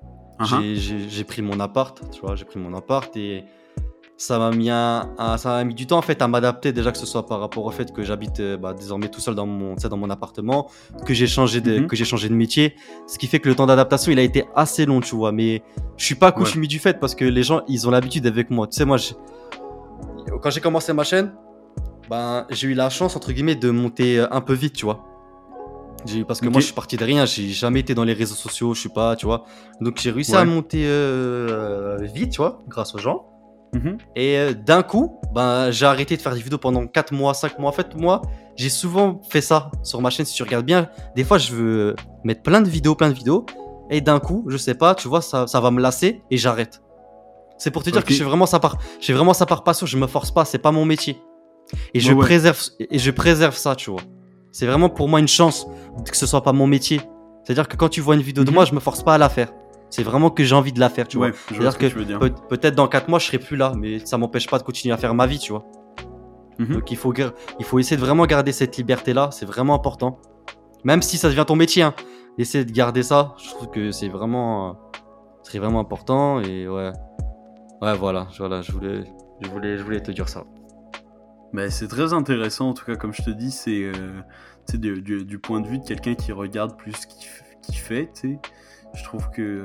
J'ai pris mon appart, tu vois, et ça m'a mis du temps, en fait, à m'adapter, déjà que ce soit par rapport au fait que j'habite désormais tout seul dans mon appartement, que j'ai changé de métier, ce qui fait que le temps d'adaptation, il a été assez long, tu vois, mais je suis pas coutumier du fait parce que les gens, ils ont l'habitude avec moi. Tu sais, moi, quand j'ai commencé ma chaîne, j'ai eu la chance, entre guillemets, de monter un peu vite, tu vois. Parce que moi je suis parti de rien, j'ai jamais été dans les réseaux sociaux, je suis pas, tu vois. Donc j'ai réussi à monter vite, tu vois, grâce aux gens. Et d'un coup, j'ai arrêté de faire des vidéos pendant 4 mois, 5 mois. En fait, moi, j'ai souvent fait ça sur ma chaîne. Si tu regardes bien, des fois je veux mettre plein de vidéos. Et d'un coup, je sais pas, tu vois, ça va me lasser et j'arrête. C'est pour te dire que je fais vraiment ça par passion, je me force pas, c'est pas mon métier. Et je préserve ça, tu vois. C'est vraiment pour moi une chance que ce soit pas mon métier. C'est-à-dire que quand tu vois une vidéo de moi, je me force pas à la faire. C'est vraiment que j'ai envie de la faire, tu vois. C'est-à-dire que peut-être dans 4 mois, je serai plus là, mais ça m'empêche pas de continuer à faire ma vie, tu vois. Donc il faut essayer de vraiment garder cette liberté-là, c'est vraiment important. Même si ça devient ton métier, hein. Essayer de garder ça, je trouve que c'est vraiment important. Et voilà, je voulais te dire ça. Mais c'est très intéressant, en tout cas, comme je te dis, c'est du point de vue de quelqu'un qui regarde plus qu'il fait, tu sais. Je trouve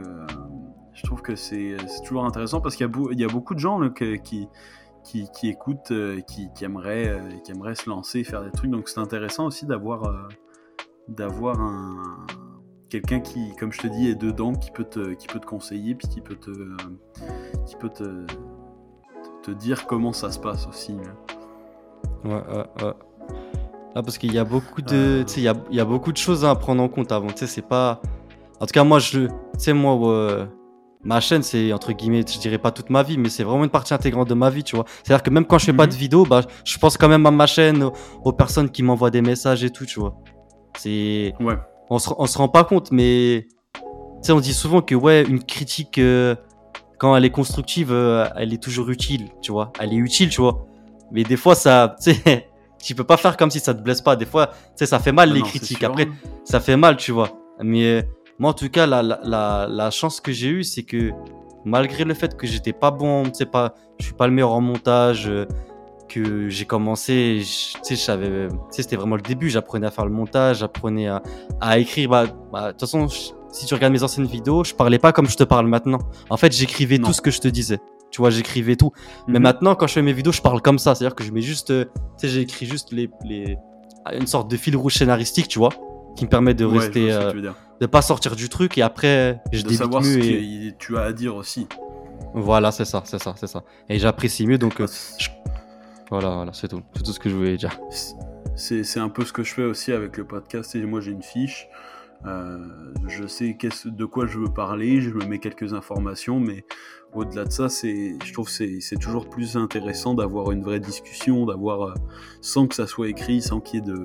que c'est toujours intéressant parce qu'il y a beaucoup de gens là, qui écoutent, qui aimeraient se lancer et faire des trucs. Donc c'est intéressant aussi d'avoir quelqu'un qui, comme je te dis, est dedans, qui peut te conseiller, puis qui peut te dire comment ça se passe aussi. Là. Ouais. Là, parce qu'il y a beaucoup de, tu sais, il y a beaucoup de choses à prendre en compte avant. Tu sais, c'est pas. En tout cas, moi, ma chaîne, c'est entre guillemets, je dirais pas toute ma vie, mais c'est vraiment une partie intégrante de ma vie, tu vois. C'est-à-dire que même quand je fais pas de vidéo, je pense quand même à ma chaîne, aux personnes qui m'envoient des messages et tout, tu vois. On se rend pas compte, mais tu sais, on dit souvent que une critique, quand elle est constructive, elle est toujours utile, tu vois. Elle est utile, tu vois. Mais des fois, ça, tu sais, tu peux pas faire comme si ça te blesse pas. Des fois, tu sais, ça fait mal les critiques. Après, ça fait mal, tu vois. Mais moi, en tout cas, la chance que j'ai eue, c'est que malgré le fait que j'étais pas bon, tu sais, je suis pas le meilleur en montage, que j'ai commencé, tu sais, c'était vraiment le début. J'apprenais à faire le montage, j'apprenais à écrire. De toute façon, si tu regardes mes anciennes vidéos, je parlais pas comme je te parle maintenant. En fait, j'écrivais tout ce que je te disais. Tu vois, j'écrivais tout. Mais maintenant, quand je fais mes vidéos, je parle comme ça. C'est-à-dire que je mets juste, tu sais, j'écris juste une sorte de fil rouge scénaristique, tu vois, qui me permet de rester, de pas sortir du truc. Et après, je débite savoir mieux ce que tu as à dire aussi. Voilà, c'est ça. Et j'apprécie mieux, donc C'est- voilà, c'est tout. C'est tout ce que je voulais dire. c'est un peu ce que je fais aussi avec le podcast. Et moi, j'ai une fiche. Je sais de quoi je veux parler, je me mets quelques informations, mais au-delà de ça, je trouve que c'est toujours plus intéressant d'avoir une vraie discussion, d'avoir sans que ça soit écrit, sans qu'il y ait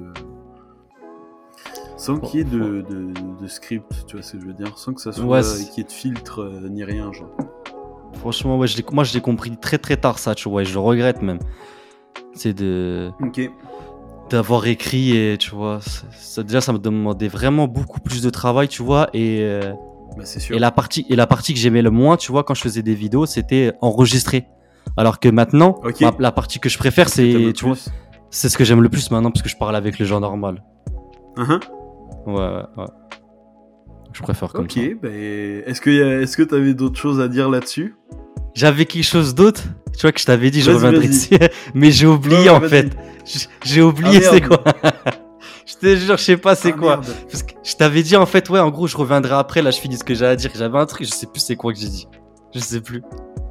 de script, tu vois ce que je veux dire, sans que ça soit Ouais, qu'il y ait de filtre ni rien, genre. franchement, ouais, moi je l'ai compris très très tard ça, tu vois, et je le regrette même. C'est Ok. d'avoir écrit et tu vois, déjà ça me demandait vraiment beaucoup plus de travail, tu vois, Bah, c'est sûr. et la partie que j'aimais le moins, tu vois, quand je faisais des vidéos, c'était enregistrer. Alors que maintenant, Ok. la partie que je préfère, Parce que t'aimes c'est, le tu vois, plus. c'est ce que j'aime le plus maintenant parce que je parle avec les gens normal. Uh-huh. Ouais. Je préfère comme ça. Ok, bah, est-ce que t'avais d'autres choses à dire là-dessus? J'avais quelque chose d'autre, tu vois, que je t'avais dit, je Vas-y, reviendrai vas-y. dessus, mais j'ai oublié Ouais, en vas-y. fait. J'ai oublié Ah, c'est merde. quoi. Je te jure, je sais pas c'est Ah, quoi. merde. Parce que je t'avais dit en fait, ouais, en gros, je reviendrai après. Là, je finis ce que j'ai à dire. J'avais un truc, je sais plus c'est quoi que j'ai dit. Je sais plus.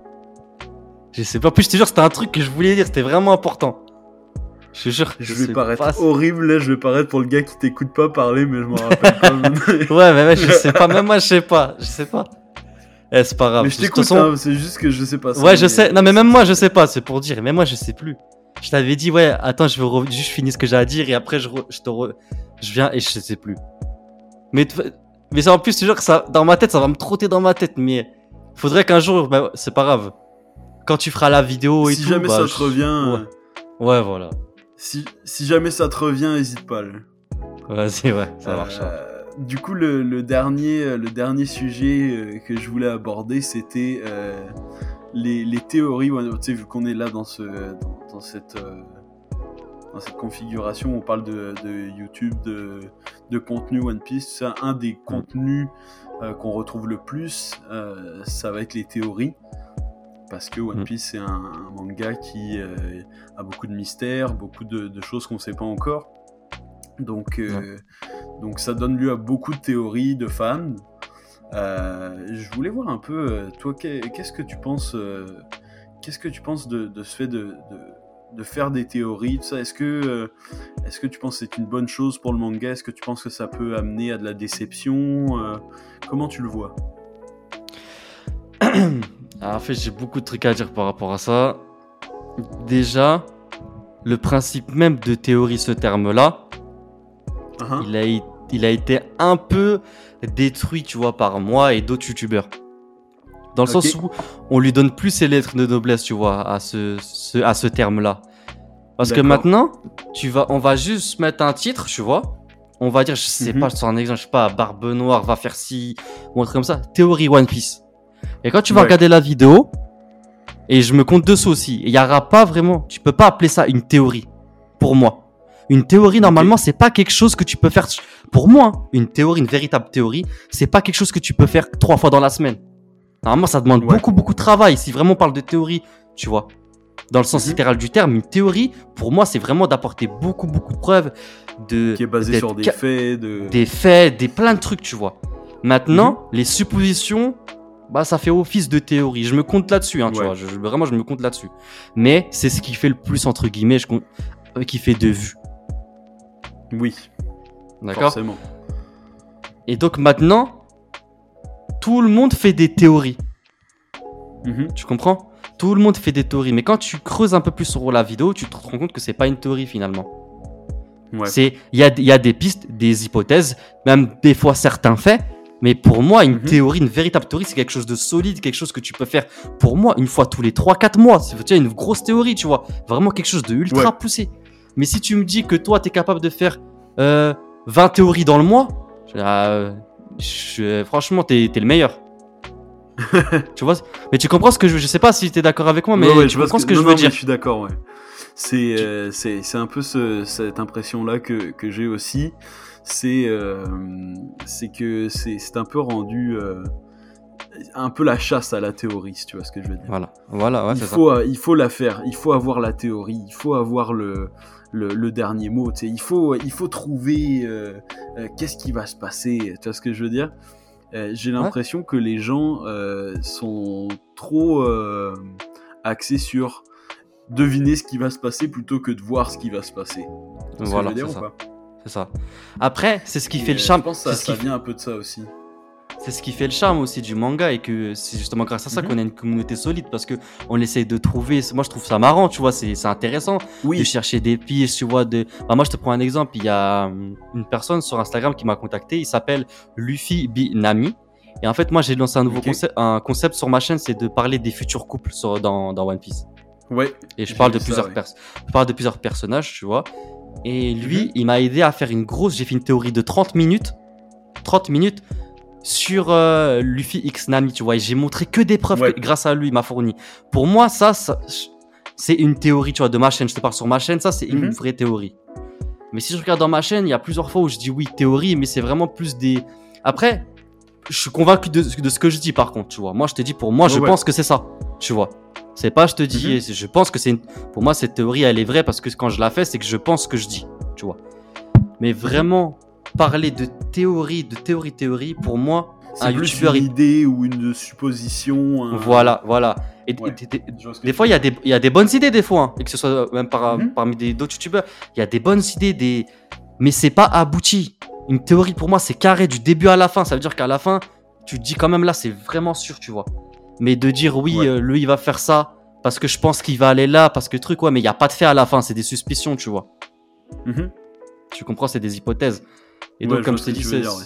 Je sais pas. En plus, je te jure, c'était un truc que je voulais dire. C'était vraiment important. Je te jure. Je vais sais paraître pas. horrible là, je vais paraître pour le gars qui t'écoute pas parler, mais je m'en rappelle pas. Ouais, mais je sais pas. Même moi, je sais pas. Eh, c'est pas grave. Mais je De toute t'écoute, façon- hein, c'est juste que je sais pas ça. Ouais, je sais. Non, mais même moi, je sais pas. C'est pour dire. Mais moi, je sais plus. Je t'avais dit, ouais, attends, je veux juste finir ce que j'ai à dire et après, je viens et je sais plus. Mais ça, en plus, je te jure que ça, dans ma tête, ça va me trotter dans ma tête. Mais faudrait qu'un jour, bah, c'est pas grave. Quand tu feras la vidéo et Si tout, jamais bah, ça te revient, Ouais, voilà. si jamais ça te revient, hésite pas. Là. Vas-y, ouais, ça marche. Du coup, le dernier sujet que je voulais aborder, c'était les théories. Tu sais, vu qu'on est là dans cette configuration, on parle de YouTube, de contenu One Piece. C'est un des contenus qu'on retrouve le plus, ça va être les théories. Parce que One Piece, c'est un manga qui a beaucoup de mystères, beaucoup de choses qu'on ne sait pas encore. Donc ça donne lieu à beaucoup de théories de fans. Je voulais voir un peu, toi, qu'est-ce que tu penses de ce fait de faire des théories, tout ça. Est-ce que tu penses que c'est une bonne chose pour le manga? Est-ce que tu penses que ça peut amener à de la déception? Comment tu le vois? Alors, en fait, j'ai beaucoup de trucs à dire par rapport à ça. Déjà, le principe même de théorie, ce terme-là, il a été un peu détruit, tu vois, par moi et d'autres youtubeurs. Dans le sens où on lui donne plus ses lettres de noblesse, tu vois, à ce terme-là. Parce que maintenant, on va juste mettre un titre, tu vois. On va dire, je sais pas, je sors un exemple, je sais pas, Barbe Noire va faire ci, ou un truc comme ça. Théorie One Piece. Et quand tu vas regarder la vidéo, et je me compte dessus aussi, il y aura pas vraiment, tu peux pas appeler ça une théorie, pour moi. Une théorie, normalement, c'est pas quelque chose que tu peux faire, pour moi, une véritable théorie, c'est pas quelque chose que tu peux faire 3 fois dans la semaine. Normalement, ça demande beaucoup de travail, si vraiment on parle de théorie, tu vois. Dans le sens littéral du terme, une théorie, pour moi, c'est vraiment d'apporter beaucoup de preuves. Qui est basé sur des faits. Des faits, plein de trucs, tu vois. Maintenant, les suppositions, bah, ça fait office de théorie. Je me compte là-dessus, hein, tu vois. Vraiment, je me compte là-dessus. Mais c'est ce qui fait le plus, entre guillemets, qui fait de vues. Oui. D'accord. Forcément. Et donc maintenant, tout le monde fait des théories. Tu comprends ? Tout le monde fait des théories. Mais quand tu creuses un peu plus sur la vidéo, tu te rends compte que c'est pas une théorie finalement. Il y a des pistes, des hypothèses, même des fois certains faits. Mais pour moi, une théorie, une véritable théorie, c'est quelque chose de solide, quelque chose que tu peux faire, pour moi, une fois tous les 3-4 mois. C'est une grosse théorie, tu vois. Vraiment quelque chose de ultra poussé. Mais si tu me dis que toi, tu es capable de faire 20 théories dans le mois, franchement, t'es le meilleur. Tu vois? Mais tu comprends ce que je sais pas si tu es d'accord avec moi, mais tu comprends ce que je veux dire. Je suis d'accord, ouais. C'est un peu cette impression-là que j'ai aussi. C'est que c'est un peu rendu un peu la chasse à la théorie, si tu vois ce que je veux dire. Voilà, ouais, il faut la faire, il faut avoir la théorie, il faut avoir le dernier mot, tu sais, il faut trouver qu'est-ce qui va se passer, tu vois ce que je veux dire. j'ai l'impression que les gens sont trop axés sur deviner ce qui va se passer plutôt que de voir ce qui va se passer. Voilà, c'est ça. C'est ça. Après, c'est ce qui fait le charme. Je pense que ça vient un peu de ça aussi. C'est ce qui fait le charme aussi du manga, et que c'est justement grâce à ça qu'on a une communauté solide, parce que on essaye de trouver. Moi, je trouve ça marrant, tu vois, c'est intéressant de chercher des pistes, tu vois. Moi, je te prends un exemple. Il y a une personne sur Instagram qui m'a contacté. Il s'appelle Luffy Nami. Et en fait, moi, j'ai lancé un nouveau concept sur ma chaîne, c'est de parler des futurs couples dans One Piece. Ouais. Et je parle de plusieurs personnages, tu vois. Et lui, il m'a aidé à faire j'ai fait une théorie de 30 minutes sur Luffy X Nami, tu vois. Et j'ai montré que des preuves grâce à lui, il m'a fourni. Pour moi, ça c'est une théorie, tu vois, de ma chaîne. Je te parle sur ma chaîne, ça, c'est une vraie théorie. Mais si je regarde dans ma chaîne, il y a plusieurs fois où je dis oui, théorie, mais c'est vraiment plus des... Après, je suis convaincu de ce que je dis, par contre, tu vois. Moi, je te dis, pour moi, je pense que c'est ça, tu vois. C'est pas, je te dis, je pense que pour moi, cette théorie, elle est vraie, parce que quand je la fais, c'est que je pense que je dis, tu vois. Mais vraiment, parler de théorie, pour moi, c'est un plus une idée ou une supposition. Voilà. Et des fois, il y a des bonnes idées, des fois, hein, et que ce soit même parmi d'autres youtubeurs, il y a des bonnes idées, mais c'est pas abouti. Une théorie, pour moi, c'est carré du début à la fin. Ça veut dire qu'à la fin, tu te dis quand même là, c'est vraiment sûr, tu vois. Mais de dire lui, il va faire ça parce que je pense qu'il va aller là, parce que truc, mais il n'y a pas de fait à la fin, c'est des suspicions, tu vois. Tu comprends, c'est des hypothèses. Et donc, comme je te dis,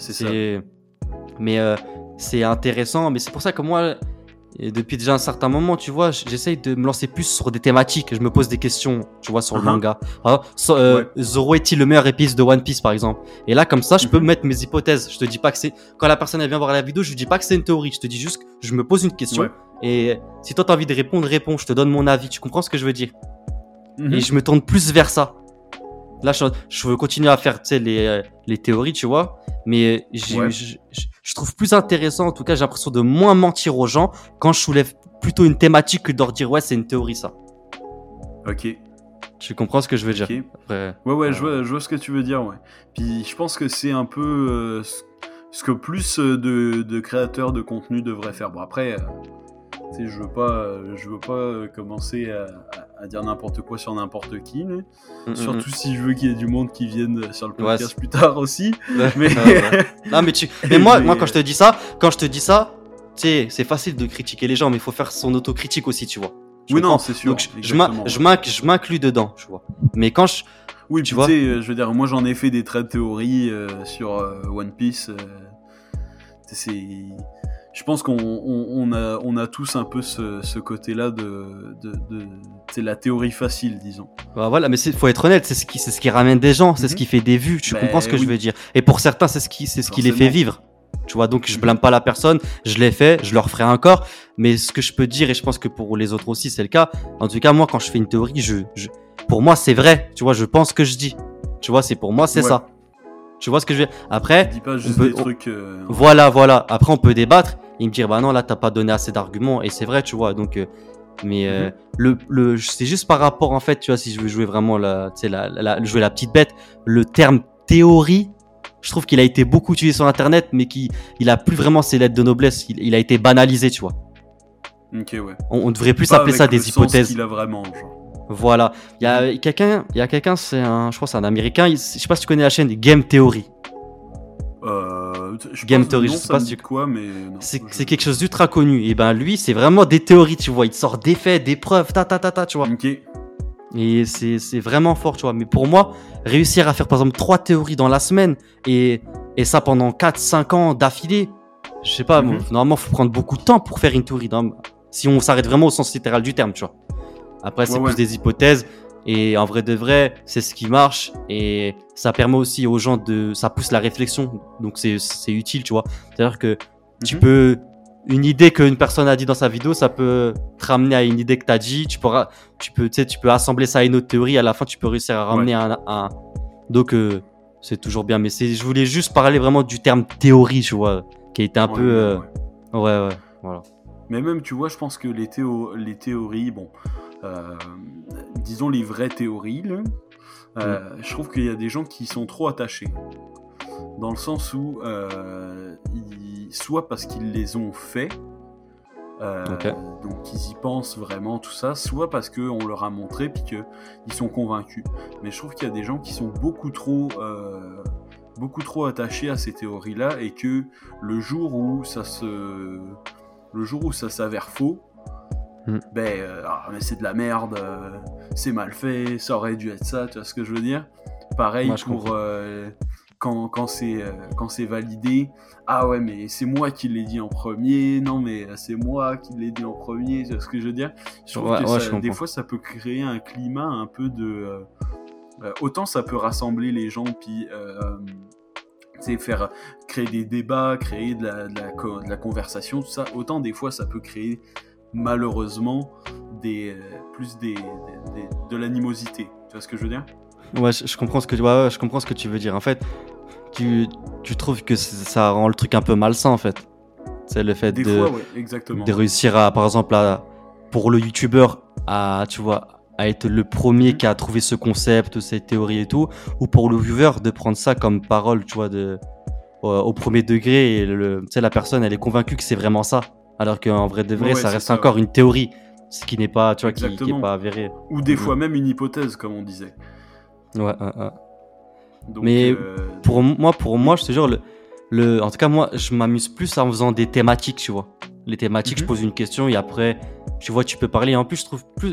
c'est intéressant, mais c'est pour ça que moi, depuis déjà un certain moment, tu vois, j'essaye de me lancer plus sur des thématiques. Je me pose des questions, tu vois, sur le manga. Zoro est-il le meilleur épice de One Piece, par exemple? Et là, comme ça, je peux mettre mes hypothèses. Je te dis pas que c'est... Quand la personne elle vient voir la vidéo, je lui dis pas que c'est une théorie. Je te dis juste que je me pose une question. Et si toi, t'as envie de répondre, réponds. Je te donne mon avis. Tu comprends ce que je veux dire? Et je me tourne plus vers ça. Là, je veux continuer à faire, tu sais, les théories, tu vois. Mais je trouve plus intéressant, en tout cas, j'ai l'impression de moins mentir aux gens quand je soulève plutôt une thématique que de leur dire, c'est une théorie, ça. Ok. Tu comprends ce que je veux dire? Après, je vois ce que tu veux dire, Puis je pense que c'est un peu ce que plus de créateurs de contenu devraient faire. Bon, après, tu sais, je veux pas commencer à dire n'importe quoi sur n'importe qui, surtout si je veux qu'il y ait du monde qui vienne sur le podcast plus tard aussi. Mais non, mais moi quand je te dis ça, tu sais, c'est facile de critiquer les gens, mais il faut faire son autocritique aussi, tu vois. Non, c'est sûr. Donc je m'inclus dedans, tu vois. Mais quand tu vois, je veux dire, moi j'en ai fait des traits de théorie sur One Piece. Je pense qu'on a tous un peu ce côté-là de c'est la théorie facile, disons. Bah voilà, mais faut être honnête, c'est ce qui ramène des gens, c'est ce qui fait des vues. Tu comprends ce que je veux dire? Et pour certains, c'est ce qui les fait vivre. Tu vois, donc je blâme pas la personne, je l'ai fait, je le referai encore. Mais ce que je peux dire, et je pense que pour les autres aussi, c'est le cas. En tout cas, moi, quand je fais une théorie, pour moi, c'est vrai. Tu vois, je pense que je dis. Tu vois, pour moi, c'est ça. Tu vois ce que je veux dire? Après, dis pas juste des trucs. Voilà. Après, on peut débattre et me dire, bah non, là, t'as pas donné assez d'arguments. Et c'est vrai, tu vois. Donc, c'est juste par rapport, en fait, tu vois, si je veux jouer vraiment jouer la petite bête, le terme théorie, je trouve qu'il a été beaucoup utilisé sur Internet, mais il a plus vraiment ses lettres de noblesse. Il a été banalisé, tu vois. Ok, ouais. On devrait plus appeler ça des hypothèses. Qu'il a vraiment, genre. Voilà. Il y a quelqu'un, je crois c'est un Américain, je sais pas si tu connais la chaîne Game Theory. Game Theory, je sais pas si quoi, mais non, c'est quelque chose d'ultra connu. Et ben lui, c'est vraiment des théories, tu vois. Il sort des faits, des preuves, tu vois. Ok. Et c'est vraiment fort, tu vois. Mais pour moi, réussir à faire par exemple 3 théories dans la semaine et ça pendant 4-5 ans d'affilée, je sais pas, normalement, faut prendre beaucoup de temps pour faire une théorie. Si on s'arrête vraiment au sens littéral du terme, tu vois. Après, c'est plus des hypothèses. Et en vrai de vrai, c'est ce qui marche. Et ça permet aussi aux gens ça pousse la réflexion. Donc, c'est utile, tu vois. C'est-à-dire que tu peux, une idée qu'une personne a dit dans sa vidéo, ça peut te ramener à une idée que t'as dit. Tu peux assembler ça à une autre théorie. À la fin, tu peux réussir à ramener un. Donc, c'est toujours bien. Mais je voulais juste parler vraiment du terme théorie, tu vois, qui a été un peu. Voilà. Mais même, tu vois, je pense que les théories, bon. Disons les vraies théories, je trouve qu'il y a des gens qui sont trop attachés, dans le sens où soit parce qu'ils les ont faits, Ok. donc ils y pensent vraiment, tout ça, soit parce qu'on leur a montré puis qu'ils sont convaincus. Mais je trouve qu'il y a des gens qui sont beaucoup trop attachés à ces théories-là, et que le jour où ça s'avère faux, mais c'est de la merde, c'est mal fait, ça aurait dû être ça, tu vois ce que je veux dire? Pareil Moi, je pour comprends. quand c'est validé, ah ouais, mais c'est moi qui l'ai dit en premier, non mais c'est moi qui l'ai dit en premier, tu vois ce que je veux dire? Je trouve Ouais, que ouais, je des comprends. fois ça peut créer un climat un peu autant ça peut rassembler les gens, puis créer des débats, créer de la conversation, tout ça, autant des fois ça peut créer malheureusement de l'animosité. Tu vois ce que je veux dire? Ouais, je comprends ouais, je comprends ce que tu veux dire. En fait, tu trouves que ça rend le truc un peu malsain, en fait. C'est le fait Des fois, ouais, exactement. de réussir à, par exemple, pour le youtubeur, tu vois, à être le premier Mhm. qui a trouvé ce concept, cette théorie et tout, ou pour le viewer de prendre ça comme parole, tu vois, au premier degré, et tu sais, la personne, elle est convaincue que c'est vraiment ça, alors qu'en vrai de Ouais, vrai, ouais, ça c'est reste ça, ouais. encore une théorie, ce qui n'est pas, tu vois, qui est Exactement. pas avéré. Ou des Mhm. fois même une hypothèse, comme on disait. Ouais, ouais, ouais. Donc, Mais pour moi, oui. je te jure, en tout cas, moi, je m'amuse plus en faisant des thématiques, tu vois. Les thématiques, je Mhm. pose une question et après, tu vois, tu peux parler. Et en plus,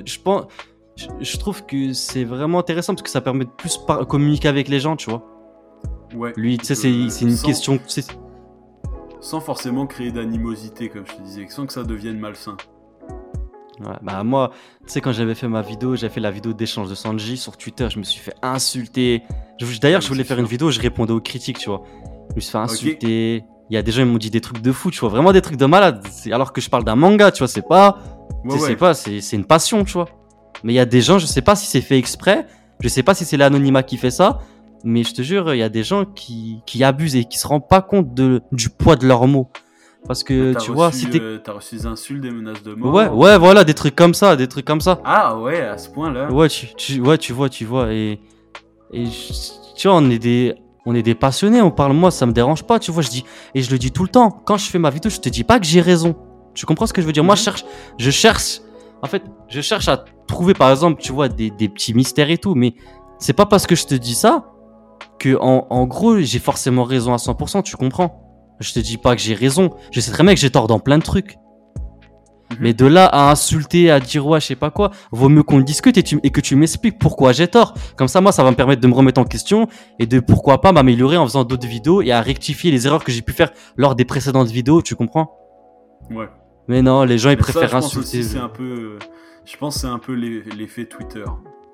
je trouve que c'est vraiment intéressant parce que ça permet de plus communiquer avec les gens, tu vois. Ouais. Lui, tu sais, c'est une Sans, question, tu sais. sans forcément créer d'animosité, comme je te disais, sans que ça devienne malsain. Ouais, bah moi, tu sais, quand j'avais fait j'avais fait la vidéo d'échange de Sanji sur Twitter, je me suis fait insulter. Ah D'ailleurs, je oui, voulais c'est faire une sûr. vidéo, je répondais aux critiques, tu vois. Je me suis fait Ok. insulter. Il y a des gens, ils m'ont dit des trucs de fou, tu vois. Vraiment des trucs de malade. Alors que je parle d'un manga, tu vois. C'est pas. Ouais, ouais. C'est une passion, tu vois. Mais il y a des gens, je sais pas si c'est fait exprès. Je sais pas si c'est l'anonymat qui fait ça. Mais je te jure, il y a des gens qui abusent et qui se rendent pas compte du poids de leurs mots. Parce Mais que, tu vois, si t'es. t'as reçu des insultes, des menaces de Ouais, mort. ouais, voilà, des trucs comme ça, des trucs comme ça. Ah ouais, à ce point-là. Ouais, ouais, tu vois. Tu vois, on est des passionnés, on parle, moi, ça me dérange pas, tu vois. Et je le dis tout le temps. Quand je fais ma vidéo, je te dis pas que j'ai raison. Tu comprends ce que je veux dire? Moi, Mhm. en fait, je cherche à trouver, par exemple, tu vois, des petits mystères et tout. Mais c'est pas parce que je te dis ça que, en gros, j'ai forcément raison à 100%, tu comprends? Je te dis pas que j'ai raison. Je sais très bien que j'ai tort dans plein de trucs. Mais Mhm. de là à insulter, à dire ouais, je sais pas quoi, vaut mieux qu'on discute et que tu m'expliques pourquoi j'ai tort. Comme ça, moi, ça va me permettre de me remettre en question et de pourquoi pas m'améliorer en faisant d'autres vidéos et à rectifier les erreurs que j'ai pu faire lors des précédentes vidéos, tu comprends? Ouais. Mais non, les gens, ils Mais ça, préfèrent je pense aussi, insulter. c'est un peu. Je pense que c'est un peu l'effet Twitter.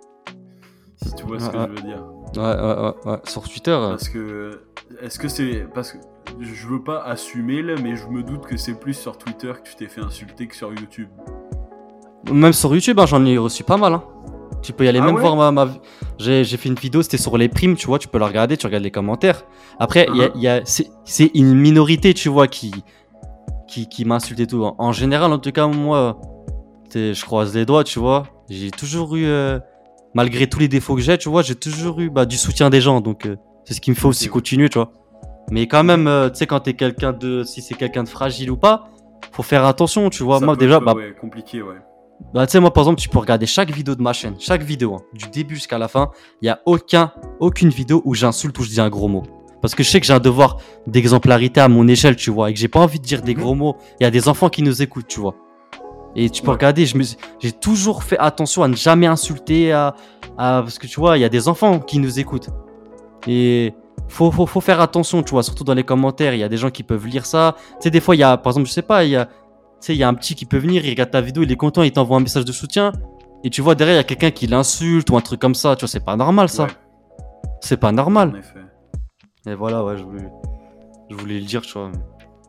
Si tu vois Ouais, ce que je veux dire. ouais. Sur Twitter, Parce que. Est-ce que c'est. Parce que. Je veux pas assumer là, mais je me doute que c'est plus sur Twitter que tu t'es fait insulter que sur YouTube. même sur YouTube, hein, j'en ai reçu pas mal. Hein. Tu peux y aller Ah même ouais? voir j'ai fait une vidéo, c'était sur les primes, tu vois, tu peux la regarder, tu regardes les commentaires. Après, Uh-huh. c'est une minorité, tu vois, qui m'insulte et tout. En général, en tout cas, moi, je croise les doigts, tu vois. J'ai toujours eu, malgré tous les défauts que j'ai, tu vois, j'ai toujours eu du soutien des gens. Donc, c'est ce qui me fait Ok, aussi ouais. continuer, tu vois. Mais quand Mhm. même, tu sais, quand t'es si c'est quelqu'un de fragile ou pas, faut faire attention, tu vois. Ça Moi, peut déjà, être ouais, compliqué, ouais. tu sais, moi, par exemple, tu peux regarder chaque vidéo de ma chaîne, chaque vidéo, hein, du début jusqu'à la fin. Il n'y a aucune vidéo où j'insulte ou je dis un gros mot. Parce que je sais que j'ai un devoir d'exemplarité à mon échelle, tu vois, et que j'ai pas envie de dire des Mhm. gros mots. Il y a des enfants qui nous écoutent, tu vois. Et tu peux Ouais. regarder, j'ai toujours fait attention à ne jamais insulter, parce que tu vois, il y a des enfants qui nous écoutent. Et faut faire attention, tu vois, surtout dans les commentaires. Il y a des gens qui peuvent lire ça. Tu sais, des fois, il y a, par exemple, je sais pas, tu sais, il y a un petit qui peut venir, il regarde ta vidéo, il est content, il t'envoie un message de soutien. Et tu vois, derrière, il y a quelqu'un qui l'insulte ou un truc comme ça. Tu vois, c'est pas normal, ça. Ouais. C'est pas En normal. effet. Et voilà, ouais, je voulais le dire, tu vois.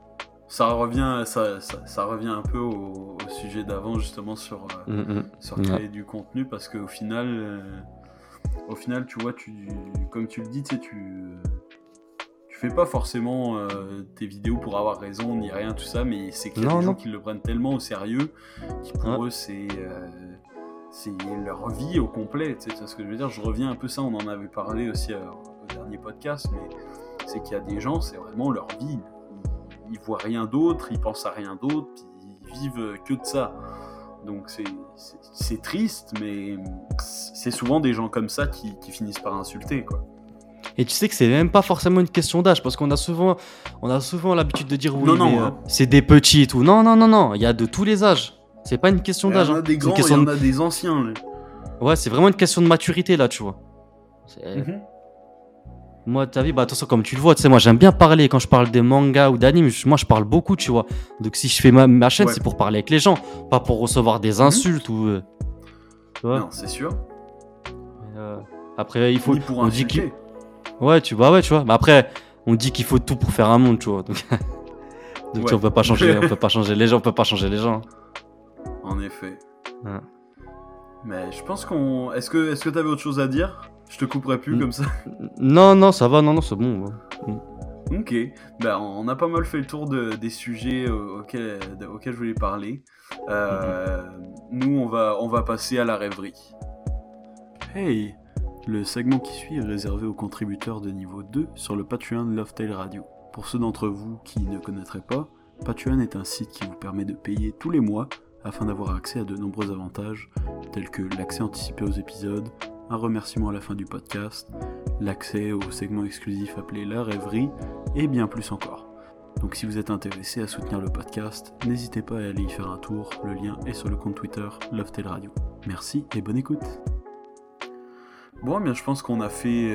Ça revient un peu au sujet d'avant, justement, sur Ouais. créer du contenu, parce qu'au final, tu vois, comme tu le dis, tu sais, tu fais pas forcément tes vidéos pour avoir raison ni rien, tout ça, mais c'est qu'il y a Non, des gens non. qui le prennent tellement au sérieux, qui Ouais. pour eux, c'est leur vie au complet, tu sais ce que je veux dire. Je reviens un peu ça, on en avait parlé aussi au dernier podcast, mais c'est qu'il y a des gens, c'est vraiment leur vie. ils voient rien d'autre, ils pensent à rien d'autre, ils vivent que de ça. Donc c'est triste, mais c'est souvent des gens comme ça qui finissent par insulter, quoi. Et tu sais que c'est même pas forcément une question d'âge, parce qu'on a souvent l'habitude de dire oui, c'est des petits et tout. Non, il y a de tous les âges. C'est pas une question d'âge. Il y en a des grands, il y en a des anciens. Là. Ouais, c'est vraiment une question de maturité là, tu vois. Moi, t'as vu, attention, comme tu le vois, tu sais, moi j'aime bien parler quand je parle des mangas ou d'animes. Moi, je parle beaucoup, tu vois. Donc, si je fais ma chaîne, c'est pour parler avec les gens, pas pour recevoir des insultes ou. Tu vois. Non, c'est sûr. Après, il faut. Ni pour insulter. Ouais, tu vois. Mais après, on dit qu'il faut tout pour faire un monde, tu vois. Donc, on peut pas changer, les gens, on peut pas changer les gens. En effet. Ouais. Mais je pense qu'on. Est-ce que t'avais autre chose à dire ? Je te couperai plus comme ça. Non, ça va, non, c'est bon. Ouais. Ok, on a pas mal fait le tour des sujets auxquels je voulais parler. Nous, on va passer à la rêverie. Hey, le segment qui suit est réservé aux contributeurs de niveau 2 sur le Patreon Loftail Radio. Pour ceux d'entre vous qui ne connaîtraient pas, Patreon est un site qui vous permet de payer tous les mois afin d'avoir accès à de nombreux avantages, tels que l'accès anticipé aux épisodes, un remerciement à la fin du podcast, l'accès au segment exclusif appelé La Rêverie, et bien plus encore. Donc si vous êtes intéressé à soutenir le podcast, n'hésitez pas à aller y faire un tour, le lien est sur le compte Twitter Loftail Radio. Merci et bonne écoute. Bon, je pense qu'on a fait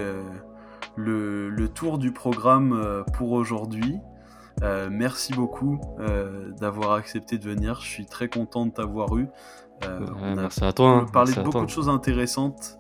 le tour du programme pour aujourd'hui. Merci beaucoup d'avoir accepté de venir, je suis très content de t'avoir eu. Merci à toi. On a parlé de beaucoup de choses intéressantes.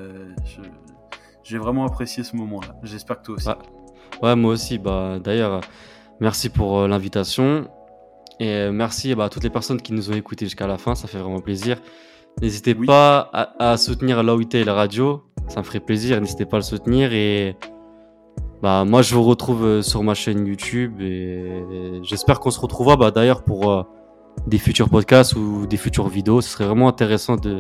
J'ai vraiment apprécié ce moment-là. J'espère que toi aussi. Ouais, moi aussi. D'ailleurs, merci pour l'invitation. Et merci à toutes les personnes qui nous ont écoutés jusqu'à la fin. Ça fait vraiment plaisir. N'hésitez pas à soutenir Loftail Radio. Ça me ferait plaisir. N'hésitez pas à le soutenir. Et moi, je vous retrouve sur ma chaîne YouTube. Et j'espère qu'on se retrouvera d'ailleurs pour des futurs podcasts ou des futures vidéos. Ce serait vraiment intéressant de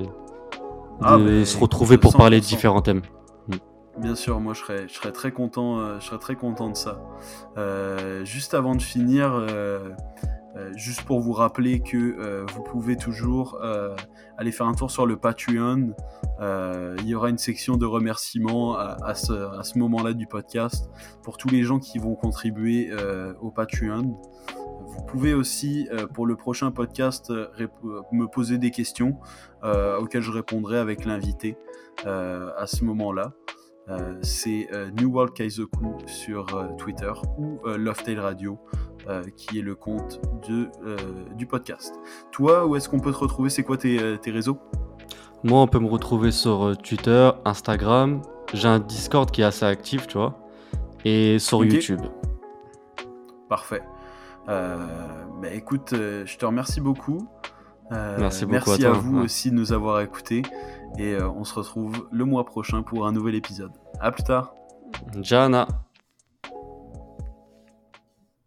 se retrouver pour parler de différents thèmes. Bien sûr, moi je serais très content de ça. Juste avant de finir, juste pour vous rappeler que vous pouvez toujours aller faire un tour sur le Patreon. Il y aura une section de remerciements à ce moment-là du podcast pour tous les gens qui vont contribuer au Patreon. Vous pouvez aussi, pour le prochain podcast, me poser des questions auxquelles je répondrai avec l'invité à ce moment-là. C'est New World Kaizoku sur Twitter ou Loftail Radio qui est le compte du podcast. Toi, où est-ce qu'on peut te retrouver ? C'est quoi tes réseaux ? Moi, on peut me retrouver sur Twitter, Instagram. J'ai un Discord qui est assez actif, tu vois, et sur YouTube. Parfait. Écoute, je te remercie beaucoup. Merci beaucoup à vous aussi de nous avoir écoutés. Et on se retrouve le mois prochain pour un nouvel épisode. À plus tard. Jana.